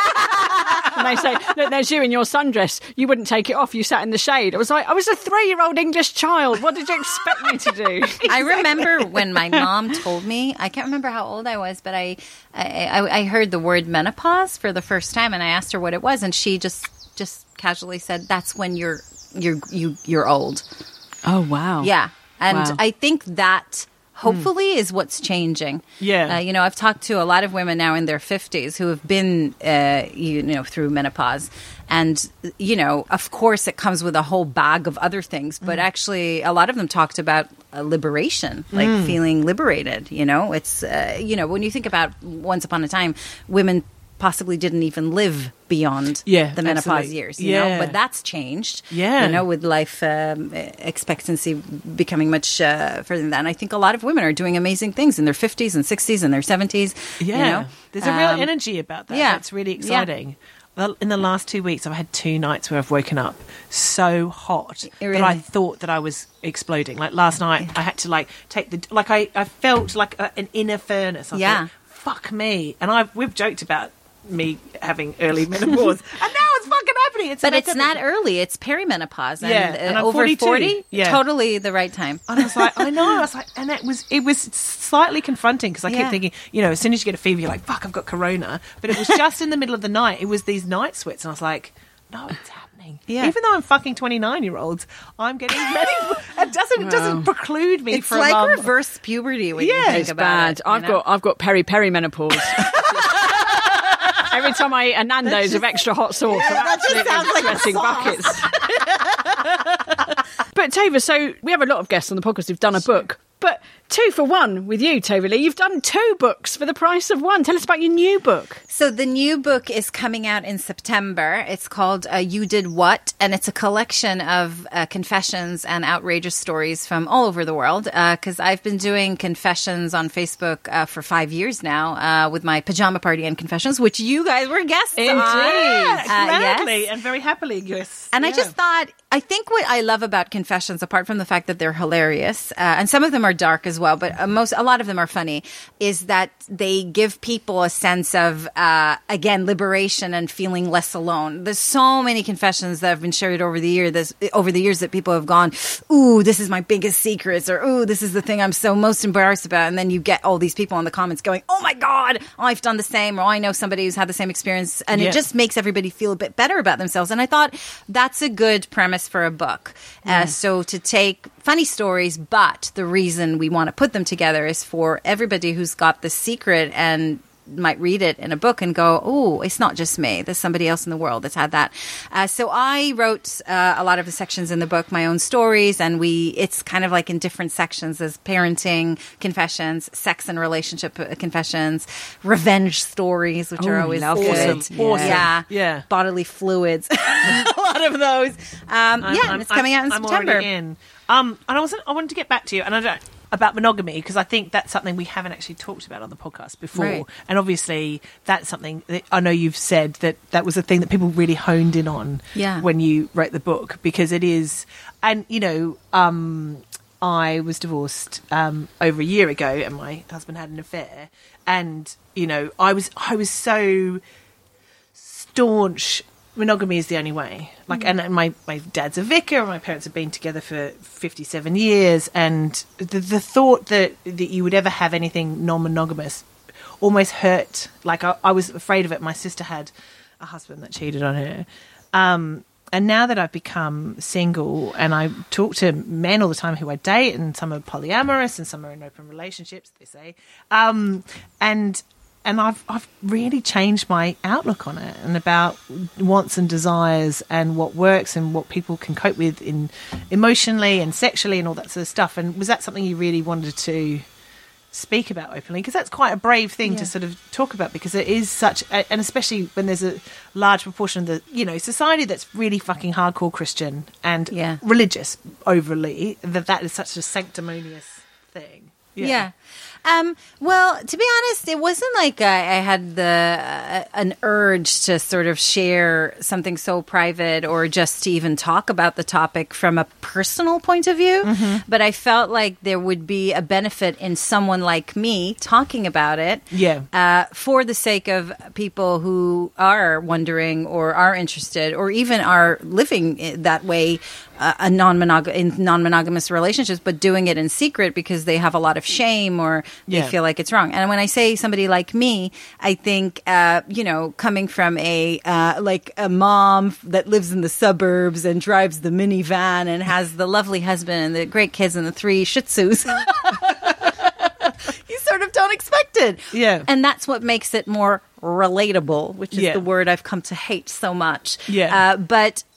And they say, look, there's you in your sundress. You wouldn't take it off. You sat in the shade. I was like, I was a three-year-old English child. What did you expect me to do? I remember when my mom told me, I can't remember how old I was, but I, I, I I heard the word menopause for the first time, and I asked her what it was, and she just just casually said, "That's when you're you're you you're old." Oh, wow. Yeah, and Wow. I think that hopefully is what's changing. Yeah. Uh, you know, I've talked to a lot of women now in their fifties who have been, uh, you know, through menopause. And, you know, of course it comes with a whole bag of other things. But actually, a lot of them talked about uh, liberation, like feeling liberated, you know. It's, uh, you know, when you think about once upon a time, women possibly didn't even live beyond Yeah, the menopause absolutely. years, you Yeah. know, but that's changed, Yeah. you know, with life um, expectancy becoming much uh, further than that. And I think a lot of women are doing amazing things in their fifties and sixties and their seventies. Yeah, you know? there's a real Um, energy about that. yeah. That's really Yeah. exciting. Well, in the last two weeks, I've had two nights where I've woken up so hot Really? that I thought that I was exploding. Like last night, I had to like take the like I, I felt like a, an inner furnace. I Yeah. thought, fuck me. And I we've joked about me having early menopause, and now it's fucking happening. It's But about it's to not happen. early. It's perimenopause. And, Yeah, uh, and I'm over forty-two. forty, Yeah. totally the right time. And I was like, I know. I was like, and it was it was slightly confronting because I Yeah. kept thinking, you know, as soon as you get a fever, you're like, fuck, I've got corona. But it was just in the middle of the night. It was these night sweats, and I was like, no, it's happening. Yeah. Even though I'm fucking twenty-nine year olds, I'm getting many. It doesn't it doesn't preclude me It's from. like um, reverse puberty when Yeah. you think It's about Bad. it. you I've know? got I've got peri peri menopause. Every time I eat a Nando's with extra hot sauce, I'm that just absolutely sounds like sweating buckets. But Tova, so we have a lot of guests on the podcast who've done a book, but two for one with you, Tova Lee. You've done two books for the price of one. Tell us about your new book. So the new book is coming out in September. It's called uh, You Did What? And it's a collection of uh, confessions and outrageous stories from all over the world. Because uh, I've been doing confessions on Facebook uh, for five years now uh, with my Pajama Party and Confessions, which you guys were guests Indeed. on. yeah, Uh, gladly yes. and very happily, yes. And I Yeah. just thought, I think what I love about confessions, apart from the fact that they're hilarious, uh, and some of them are dark as well, but uh, most, a lot of them are funny, is that they give people a sense of, uh, again, liberation and feeling less alone. There's so many confessions that have been shared over the year, this, over the years that people have gone, ooh, this is my biggest secrets, or ooh, this is the thing I'm so most embarrassed about. And then you get all these people in the comments going, oh my God, I've done the same, or I know somebody who's had the same experience. And Yeah. it just makes everybody feel a bit better about themselves. And I thought that's a good premise for a book. Uh, so to take funny stories, but the reason we want to put them together is for everybody who's got the secret and might read it in a book and go, oh, it's not just me. There's somebody else in the world that's had that. Uh, so I wrote uh, a lot of the sections in the book, my own stories, and we it's kind of like in different sections. There's parenting confessions, sex and relationship uh, confessions, revenge stories, which are Oh, always love good. it. Awesome. Awesome. Yeah. Yeah. Bodily fluids. a lot of those. Um, I'm- yeah, I'm- and it's coming out in I'm September. already in. Um, and I wasn't. I wanted to get back to you, and I don't about monogamy because I think that's something we haven't actually talked about on the podcast before. Right. And obviously, that's something that I know you've said that that was a thing that people really honed in on. Yeah. When you wrote the book, because it is, and you know, um, I was divorced um, over a year ago, and my husband had an affair, and you know, I was I was so staunch. Monogamy is the only way. Like, and, and my, my dad's a vicar, and my parents have been together for fifty-seven years, and the, the thought that, that you would ever have anything non-monogamous almost hurt. Like, I, I was afraid of it. My sister had a husband that cheated on her. Um, and now that I've become single, and I talk to men all the time who I date, and some are polyamorous, and some are in open relationships, they say. Um, and... And I've I've really changed my outlook on it and about wants and desires and what works and what people can cope with in emotionally and sexually and all that sort of stuff. And was that something you really wanted to speak about openly? Because that's quite a brave thing to sort of talk about, because it is such, a, and especially when there's a large proportion of the, you know, society that's really fucking hardcore Christian and Yeah. religious overly, that that is such a sanctimonious thing. Yeah. Um, well, to be honest, it wasn't like I, I had the uh, an urge to sort of share something so private or just to even talk about the topic from a personal point of view. Mm-hmm. But I felt like there would be a benefit in someone like me talking about it. Yeah. Uh, for the sake of people who are wondering or are interested or even are living i- that way, uh, a non-monog- in non-monogamous relationships, but doing it in secret because they have a lot of shame or they Yeah. feel like it's wrong. And when I say somebody like me, I think, uh, you know, coming from a, uh, like a mom that lives in the suburbs and drives the minivan and has the lovely husband and the great kids and the three Shih Tzus. You sort of don't expect it. Yeah. And that's what makes it more relatable, which is Yeah. the word I've come to hate so much. Yeah. Uh, but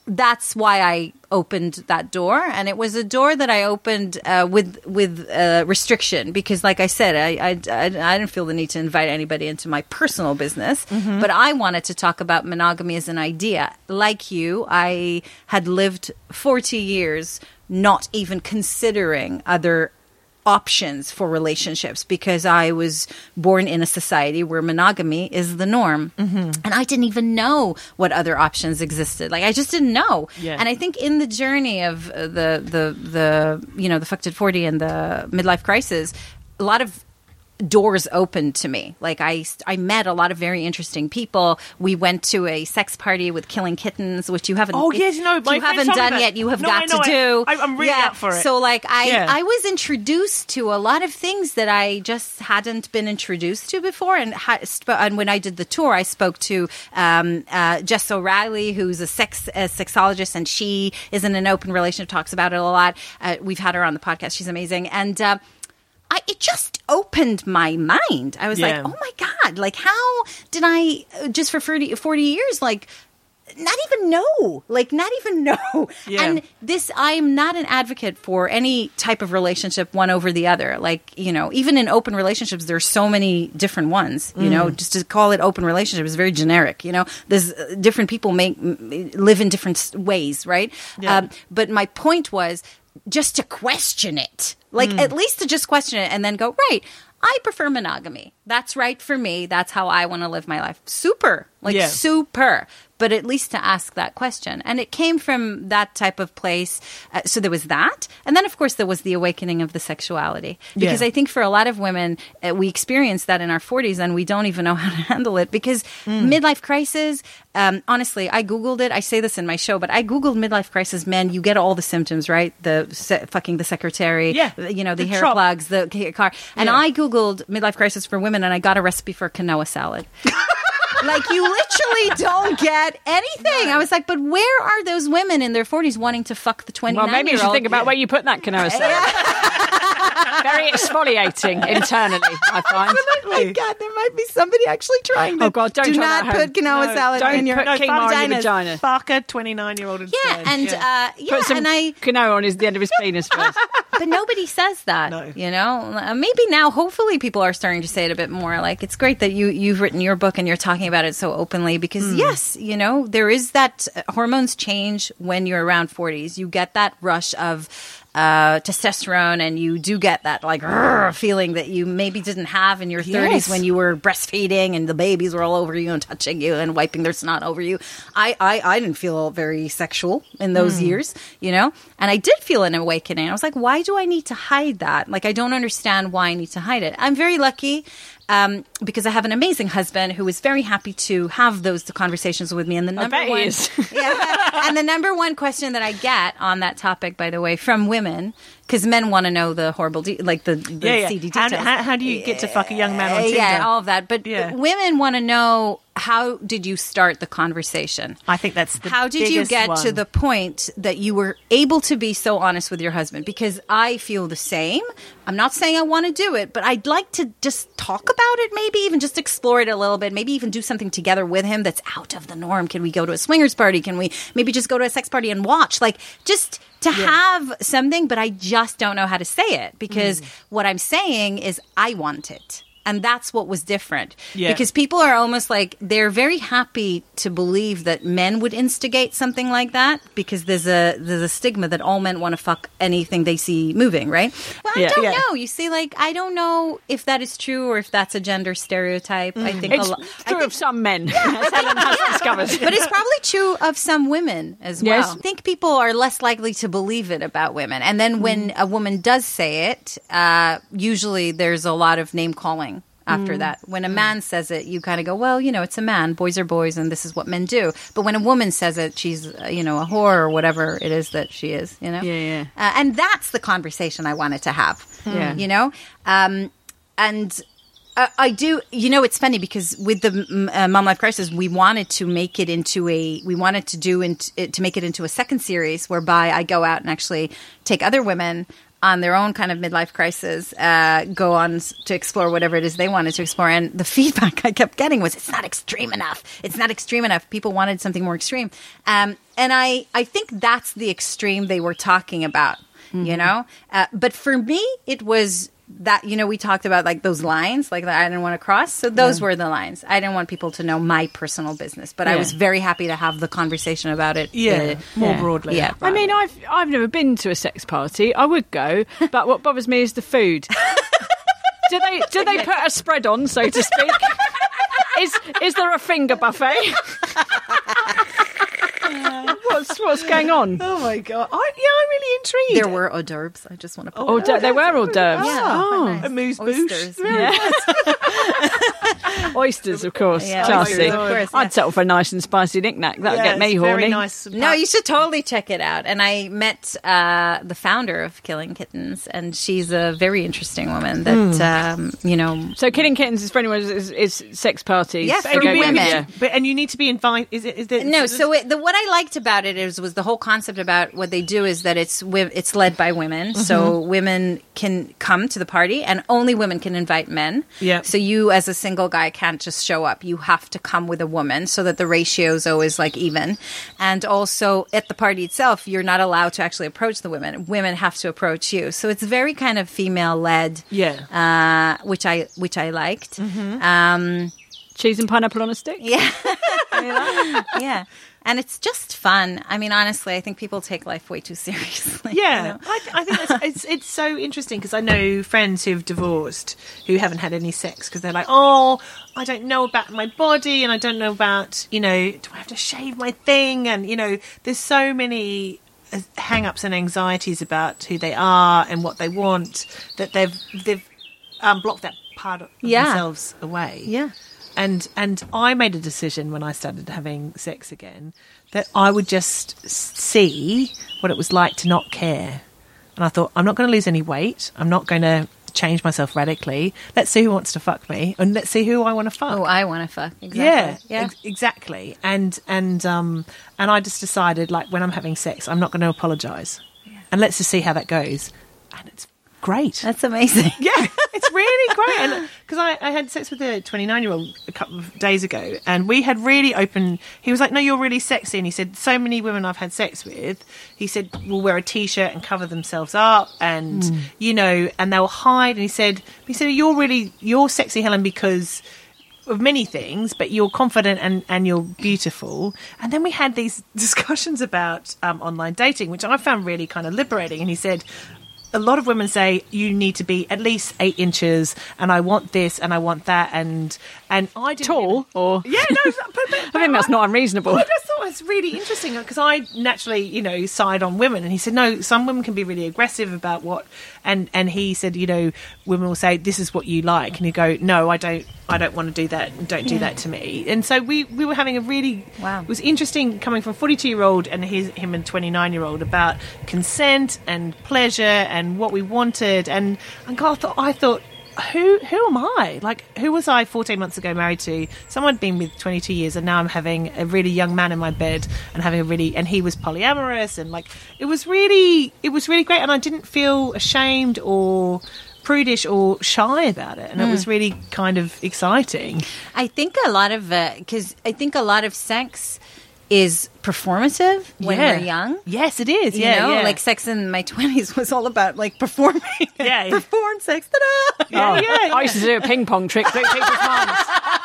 that's why I opened that door, and it was a door that I opened uh, with with uh, restriction because, like I said, I, I, I, I didn't feel the need to invite anybody into my personal business, mm-hmm. but I wanted to talk about monogamy as an idea. Like you, I had lived forty years not even considering other options for relationships because I was born in a society where monogamy is the norm. Mm-hmm. And I didn't even know what other options existed. Like I just didn't know. Yeah. And I think in the journey of uh, the the the you know the Fucked at forty and the midlife crisis, a lot of doors opened to me. Like I, I met a lot of very interesting people. We went to a sex party with Killing Kittens, which you haven't. Oh yes, you know, my you haven't done that. yet. You have no, got I know, to do. I, I'm really yeah. up for it. So like I, yeah. I was introduced to a lot of things that I just hadn't been introduced to before. And ha- sp- and when I did the tour, I spoke to um, uh, Jess O'Reilly, who's a sex a sexologist, and she is in an open relationship. Talks about it a lot. Uh, we've had her on the podcast. She's amazing, and. Uh, I, it just opened my mind. I was Yeah. like, oh my God, like how did I, uh, just for forty, forty years, like not even know, like not even know. Yeah. And this, I'm not an advocate for any type of relationship one over the other. Like, you know, even in open relationships, there's so many different ones, you mm. know, just to call it open relationship is very generic, you know, there's uh, different people make, live in different ways, right? Yeah. Um, but my point was, just to question it, like mm. at least to just question it and then go, right, I prefer monogamy. That's right for me. That's how I want to live my life. Super. Like yeah. super. But at least to ask that question. And it came from that type of place. Uh, so there was that. And then, of course, there was the awakening of the sexuality. Because yeah. I think for a lot of women, uh, we experience that in our forties and we don't even know how to handle it. Because mm. midlife crisis, um, honestly, I Googled it. I say this in my show, but I Googled midlife crisis men. You get all the symptoms, right? The se- fucking the secretary, yeah. you know, the, the hair trop. plugs, the car. And yeah. I Googled midlife crisis for women and I got a recipe for quinoa salad. Like, you literally don't get anything. No. I was like, but where are those women in their forties wanting to fuck the twenty-nine-year-old? Well, maybe you should think about where you put that quinoa salad. Very exfoliating internally, I find. Oh, my God, there might be somebody actually trying to oh God, don't do try not that put quinoa no, salad don't in your put no, quinoa in your vagina. Fuck a twenty-nine-year-old instead. Yeah, and yeah. Uh, yeah, put some and I quinoa on his, the end of his penis first. But nobody says that, no. you know? Uh, maybe now, hopefully, people are starting to say it a bit more. Like, it's great that you, you've written your book and you're talking about it so openly because, mm. yes, you know, there is that uh, hormones change when you're around forties. You get that rush of uh, testosterone and you do get that, like, rrr, feeling that you maybe didn't have in your thirties yes. when you were breastfeeding and the babies were all over you and touching you and wiping their snot over you. I, I, I didn't feel very sexual in those mm. years, you know? And I did feel an awakening. I was like, why do I need to hide that? Like, I don't understand why I need to hide it. I'm very lucky um, because I have an amazing husband who is very happy to have those conversations with me. And the number I bet one, he is. yeah, and the number one question that I get on that topic, by the way, from women, because men want to know the horrible, de- like the, the yeah, yeah. seedy How, details. how, how do you get to fuck a young man on Tinder? Yeah, all of that. But yeah. women want to know, how did you start the conversation? I think that's the How did you get one. to the point that you were able to be so honest with your husband? Because I feel the same. I'm not saying I want to do it, but I'd like to just talk about it, maybe even just explore it a little bit, maybe even do something together with him that's out of the norm. Can we go to a swingers party? Can we maybe just go to a sex party and watch? Like, just to yeah. have something, but I just don't know how to say it because mm. what I'm saying is I want it. And that's what was different. Yeah. Because people are almost like, they're very happy to believe that men would instigate something like that because there's a there's a stigma that all men want to fuck anything they see moving, right? Well, I yeah. don't yeah. know. You see, like, I don't know if that is true or if that's a gender stereotype. Mm. I think it's a lo- true I think, of some men, yeah, as Helen has yeah. discovered. But it's probably true of some women as well. Yes. I think people are less likely to believe it about women. And then when mm. a woman does say it, uh, usually there's a lot of name calling. After mm. that, when a man says it, you kind of go, well, you know, it's a man. Boys are boys, and this is what men do. But when a woman says it, she's, uh, you know, a whore or whatever it is that she is, you know? Yeah, yeah. Uh, and that's the conversation I wanted to have, yeah. you know? Um, and uh, I do, you know, it's funny because with the uh, Mom Life Crisis, we wanted to make it into a, we wanted to do, in, to make it into a second series whereby I go out and actually take other women on their own kind of midlife crisis, uh, go on s- to explore whatever it is they wanted to explore. And the feedback I kept getting was, it's not extreme enough. It's not extreme enough. People wanted something more extreme. Um, and I, I think that's the extreme they were talking about, mm-hmm. you know? Uh, but for me, it was that, you know, we talked about like those lines, like that I didn't want to cross. So those yeah. were the lines. I didn't want people to know my personal business, but yeah. I was very happy to have the conversation about it. Yeah, uh, more yeah. broadly. Yeah. I mean, I've I've never been to a sex party. I would go, but what bothers me is the food. do they do they put a spread on, so to speak? is is there a finger buffet? What's what's going on? Oh my god! I, yeah, I'm really intrigued. There were hors d'oeuvres. I just want to. Put Oh, d- they were hors d'oeuvres. Yeah, oh, nice. amuse Oysters. bouche. Yeah. Oysters, of course. Yeah, Classy. oysters, of course, yeah. I'd settle for a nice and spicy knick-knack. That'll Yeah, get me it's horny. Very nice. No, you should totally check it out. And I met uh, the founder of Killing Kittens, and she's a very interesting woman. That mm. um, you know. So, Killing Kittens is for anyone is, is sex parties. Yeah, for They go women. with- yeah. But and you need to be invited. Is it? Is it? No, so it, the, what I liked about it is was the whole concept about what they do is that it's wi- it's led by women, mm-hmm. so women can come to the party, and only women can invite men. Yeah. So you, as a single guy, can't just show up. You have to come with a woman, so that the ratio is always like even. And also at the party itself, you're not allowed to actually approach the women. Women have to approach you. So it's very kind of female led. Yeah. Uh, which I which I liked. Mm-hmm. Um, Cheese and pineapple on a stick? Yeah. Yeah. And it's just fun. I mean, honestly, I think people take life way too seriously. Yeah, you know? I, th- I think that's, it's it's so interesting because I know friends who've divorced who haven't had any sex because they're like, oh, I don't know about my body and I don't know about, you know, do I have to shave my thing? And, you know, there's so many hang-ups and anxieties about who they are and what they want that they've they've um, blocked that part of Yeah. themselves away. Yeah. And and I made a decision when I started having sex again that I would just s- see what it was like to not care. And I thought, I'm not going to lose any weight. I'm not going to change myself radically. Let's see who wants to fuck me, and let's see who I want to fuck. Oh, I want to fuck. Exactly. Yeah, Yeah. ex- exactly. And and um and I just decided, like, when I'm having sex, I'm not going to apologise, and let's just see how that goes. And it's great. That's amazing. Yeah, it's really great. And because I, I had sex with a twenty-nine-year-old a couple of days ago, and we had really open. He was like, "No, you're really sexy." And he said, "So many women I've had sex with," he said, "will wear a t-shirt and cover themselves up, and Mm. you know, and they'll hide." And he said, "He said you're really you're sexy, Helen, because." Of many things, but you're confident and, and you're beautiful. And then we had these discussions about um, online dating, which I found really kind of liberating. And he said, a lot of women say you need to be at least eight inches, and I want this and I want that, and and I didn't Tall even- or yeah, no, but, but, but I think that's not unreasonable. I just thought it was really interesting because I naturally, you know, side on women, and he said no, some women can be really aggressive about what, and and he said, you know, women will say this is what you like, and you go, no, I don't, I don't want to do that, don't do that to me, and so we we were having a really, Wow. it was interesting coming from a forty-two year old and his him and twenty-nine year old about consent and pleasure and what we wanted, and and God, I thought, I thought. Who who am I? Like, who was I fourteen months ago married to? Someone I'd been with twenty-two years, and now I'm having a really young man in my bed and having a really, and he was polyamorous, and like, it was really, it was really great, and I didn't feel ashamed or prudish or shy about it, and it was really kind of exciting. I think a lot of because I think a lot of sex is performative when Yeah. we're young. Yes, it is. You yeah, know, yeah. like sex in my twenties was all about like performing. Yeah, yeah. Perform sex. Ta-da! yeah, Oh, yeah, yeah. I used to do a ping pong trick, break people's arms.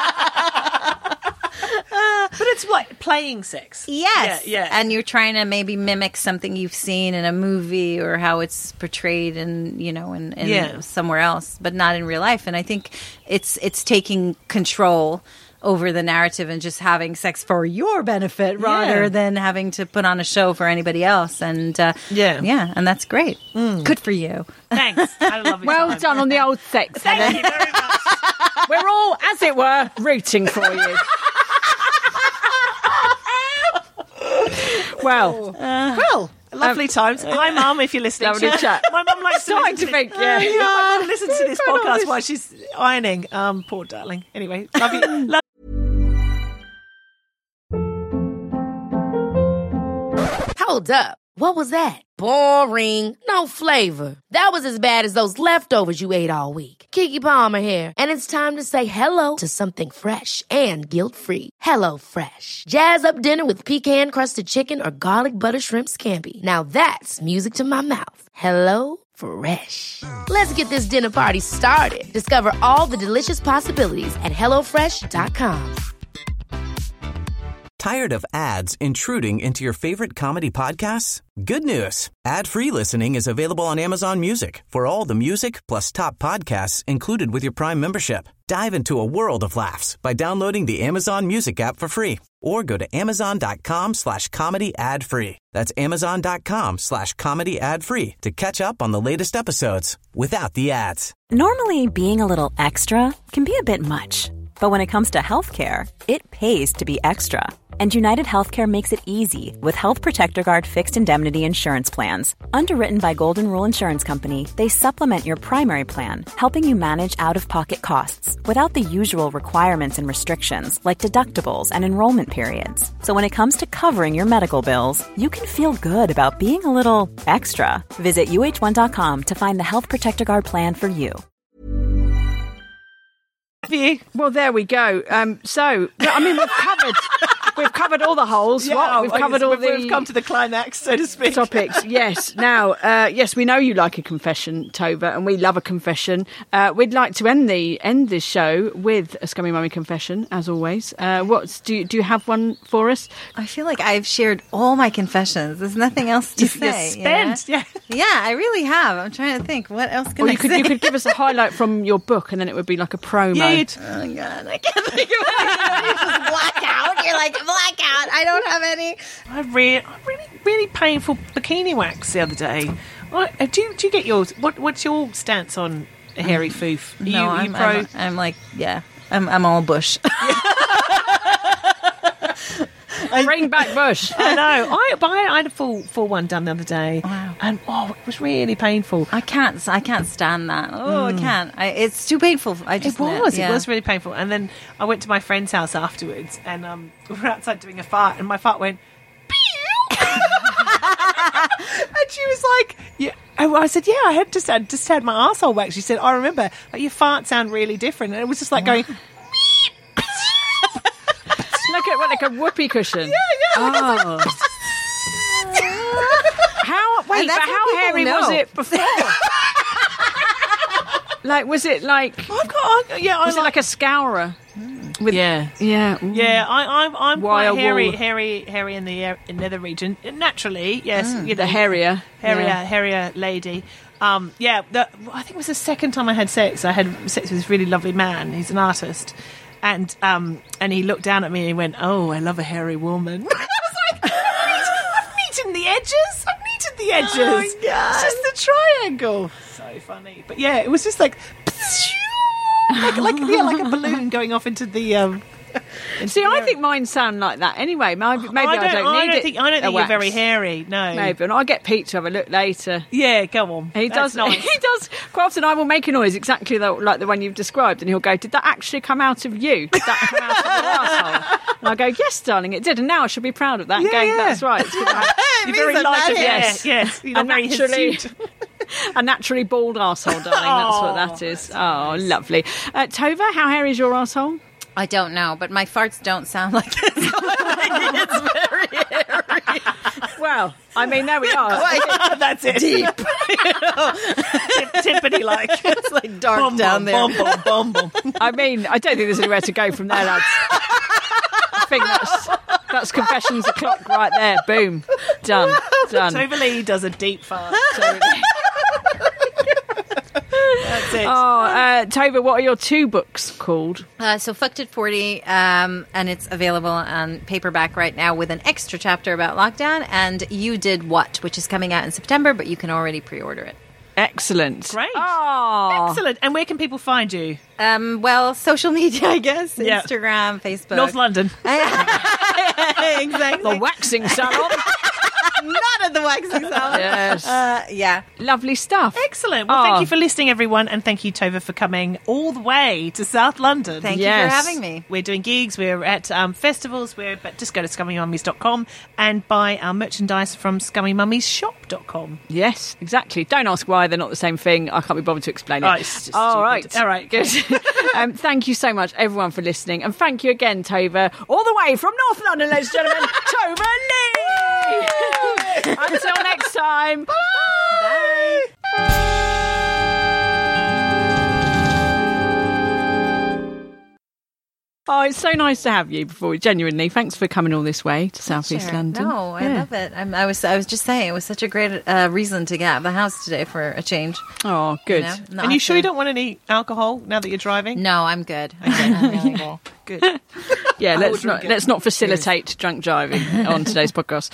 But it's like playing sex. Yes. Yeah, yeah. And you're trying to maybe mimic something you've seen in a movie or how it's portrayed in, you know, in, in Yeah. somewhere else, but not in real life. And I think it's it's taking control over the narrative and just having sex for your benefit rather Yeah. than having to put on a show for anybody else. And uh, Yeah. yeah, and that's great. Good for you. Thanks. I had a lovely Well time. done on the old sex, Thank Helen. you very much. We're all, as it were, rooting for you. Well, Well, lovely times. Hi, Mum, if you're listening. Lovely chat. My mum likes to Starting listen to to think, this. yeah. Yeah, my mum listens to this Going on podcast this- while she's ironing. Um, poor darling. Anyway, love you. Love Hold up. What was that? Boring. No flavor. That was as bad as those leftovers you ate all week. Keke Palmer here, and it's time to say hello to something fresh and guilt-free. Hello Fresh. Jazz up dinner with pecan-crusted chicken or garlic butter shrimp scampi. Now that's music to my mouth. Hello Fresh. Let's get this dinner party started. Discover all the delicious possibilities at hello fresh dot com. Tired of ads intruding into your favorite comedy podcasts? Good news. Ad-free listening is available on Amazon Music for all the music plus top podcasts included with your Prime membership. Dive into a world of laughs by downloading the Amazon Music app for free or go to amazon.com slash comedy ad free. That's amazon.com slash comedy ad free to catch up on the latest episodes without the ads. Normally, being a little extra can be a bit much. But when it comes to healthcare, it pays to be extra. And United Healthcare makes it easy with Health Protector Guard fixed indemnity insurance plans. Underwritten by Golden Rule Insurance Company, they supplement your primary plan, helping you manage out-of-pocket costs without the usual requirements and restrictions like deductibles and enrollment periods. So when it comes to covering your medical bills, you can feel good about being a little extra. Visit U H one dot com to find the Health Protector Guard plan for you. Well, there we go. Um, so, I mean, we've covered we've covered all the holes. Yeah, what? We've covered all we've, the we've come to the climax, so to speak. topics. Yes. Now, uh, yes, we know you like a confession, Tova, and we love a confession. Uh, we'd like to end the end this show with a Scummy Mummy confession, as always. Uh, what's do you, do you have one for us? I feel like I've shared all my confessions. There's nothing else to You say. spent, yeah? yeah. Yeah, I really have. I'm trying to think. What else can Or I you could say? you could give us a highlight from your book, and then it would be like a promo. Yeah, you'd- Oh, God, I can't think of anything. You just black out. You're like, black out. I don't have any. I re- really, really painful bikini wax the other day. What, uh, do, you, do you get yours? What, what's your stance on a hairy foof? Are No, you, are I'm, you pro? I'm, I'm like, yeah, I'm, I'm all bush. Bring back Bush. I know. I, but I, I had a full, full one done the other day. Wow. And, oh, it was really painful. I can't. I can't stand that. Oh, I can't. I, it's too painful. I just It was. yeah. It was really painful. And then I went to my friend's house afterwards, and um, we were outside doing a fart, and my fart went. Pew! And she was like, "Yeah." Oh, I said, "Yeah, I had just had just had my arsehole waxed." She said, "I remember, like your farts sound really different," and it was just like going. Like a, like a whoopee cushion. Yeah, yeah. Oh. How? Wait, And but that's how how people hairy know. was it before? Like, was it like? I've got, I, yeah, I Was it like a scourer? With, yeah. Yeah. Ooh. Yeah, I, I'm I'm Wire quite hairy, wool. hairy, hairy in the uh, in nether region. Naturally, yes, you know, The hairier. hairier, Yeah. hairier lady. Um, yeah, the, I think it was the second time I had sex. I had sex with this really lovely man. He's an artist, and um, and he looked down at me and he went, "Oh, I love a hairy woman." I was like, "I've neat in the edges. I've neated the edges. Oh, my God. It's just the triangle." So funny, but yeah, it was just like. like, like yeah, like a balloon going off into the. Um, into See, the I air. think mine sound like that anyway. Maybe, maybe I don't, I don't need it. think I don't a think you're wax. very hairy. No, Maybe, and I'll get Pete to have a look later. Yeah, go on. He That's does. nice. He does. Quite often, I will make a noise exactly the, like the one you've described, and he'll go, "Did that actually come out of you? Did that come out of your arsehole?" And I go, "Yes, darling, it did." And now I should be proud of that. Yeah, going, yeah. "That's right." It's 'cause I- You're very means light I'm of not hair. Yes. Yes, you're a not very naturally, hirsute. a naturally bald arsehole, darling. That's what that is. Oh, lovely. Uh, Tova, how hairy is your arsehole? I don't know, but my farts don't sound like this. It's very hairy. Well, I mean, there we are. That's it. Deep, tippity like. It's like dark Bum, down bum, there. bum, bum, bum. I mean, I don't think there's anywhere to go from there, lads. I think that's that's confessions o'clock right there. Boom, done, done. Tova Lee does a deep fart. That's it. Oh, uh, Tova, what are your two books called? Uh, so Fucked at forty, um, and it's available on paperback right now with an extra chapter about lockdown, and You Did What, which is coming out in September, but you can already pre-order it. Excellent. Great. Oh, Excellent. And where can people find you? Um, well, social media, I guess. Yeah. Instagram, Facebook. North London. Exactly. the waxing salon. None of the waxing salve. Yes. Uh, yeah. Lovely stuff. Excellent. Well, Oh. thank you for listening, everyone, and thank you, Tova, for coming all the way to South London. Thank Yes. you for having me. We're doing gigs, we're at um, festivals, we're but just go to scummy mummies dot com and buy our merchandise from scummy mummies shop dot com. Yes, exactly. Don't ask why they're not the same thing. I can't be bothered to explain it. Oh, it's just All stupid. right. All right. Good. um, thank you so much, everyone, for listening. And thank you again, Tova, all the way from North London, ladies and gentlemen, Tova Lee! Until next time. Bye. Bye. Oh, it's so nice to have you before. Genuinely, thanks for coming all this way to South East Sure. London. No, I Yeah. love it. I'm, I was I was just saying it was such a great uh, reason to get out of the house today for a change. Oh, good. You know? Not And you sure to- you don't want any alcohol now that you're driving? No, I'm good. I'm good. I'm really good. Good. Yeah, I let's would not drink it. let's not facilitate drunk driving on today's podcast.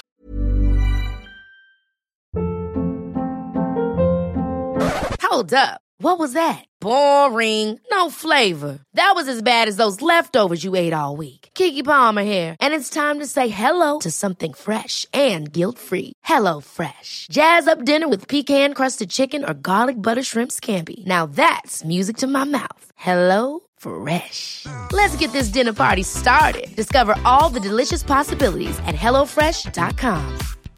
Hold up. What was that? Boring. No flavor. That was as bad as those leftovers you ate all week. Keke Palmer here, and it's time to say hello to something fresh and guilt-free. Hello Fresh. Jazz up dinner with pecan-crusted chicken or garlic butter shrimp scampi. Now that's music to my mouth. Hello Fresh. Let's get this dinner party started. Discover all the delicious possibilities at hello fresh dot com.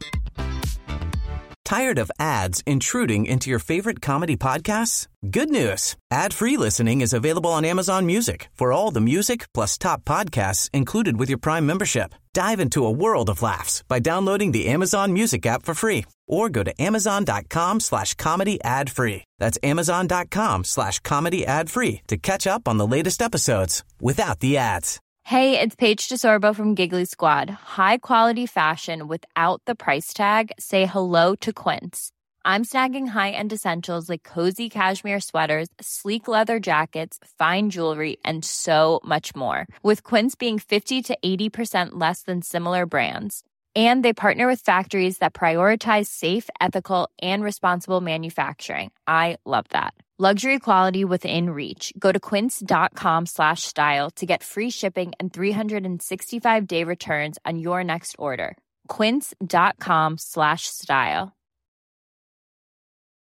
Tired of ads intruding into your favorite comedy podcasts? Good news. Ad-free listening is available on Amazon Music for all the music plus top podcasts included with your Prime membership. Dive into a world of laughs by downloading the Amazon Music app for free or go to amazon.com slash comedy ad free. That's amazon.com slash comedy ad free to catch up on the latest episodes without the ads. Hey, it's Paige DeSorbo from Giggly Squad. High quality fashion without the price tag. Say hello to Quince. I'm snagging high-end essentials like cozy cashmere sweaters, sleek leather jackets, fine jewelry, and so much more. With Quince being fifty to eighty percent less than similar brands. And they partner with factories that prioritize safe, ethical, and responsible manufacturing. I love that. Luxury quality within reach. Go to quince.com slash style to get free shipping and three sixty-five day returns on your next order. Quince.com slash style.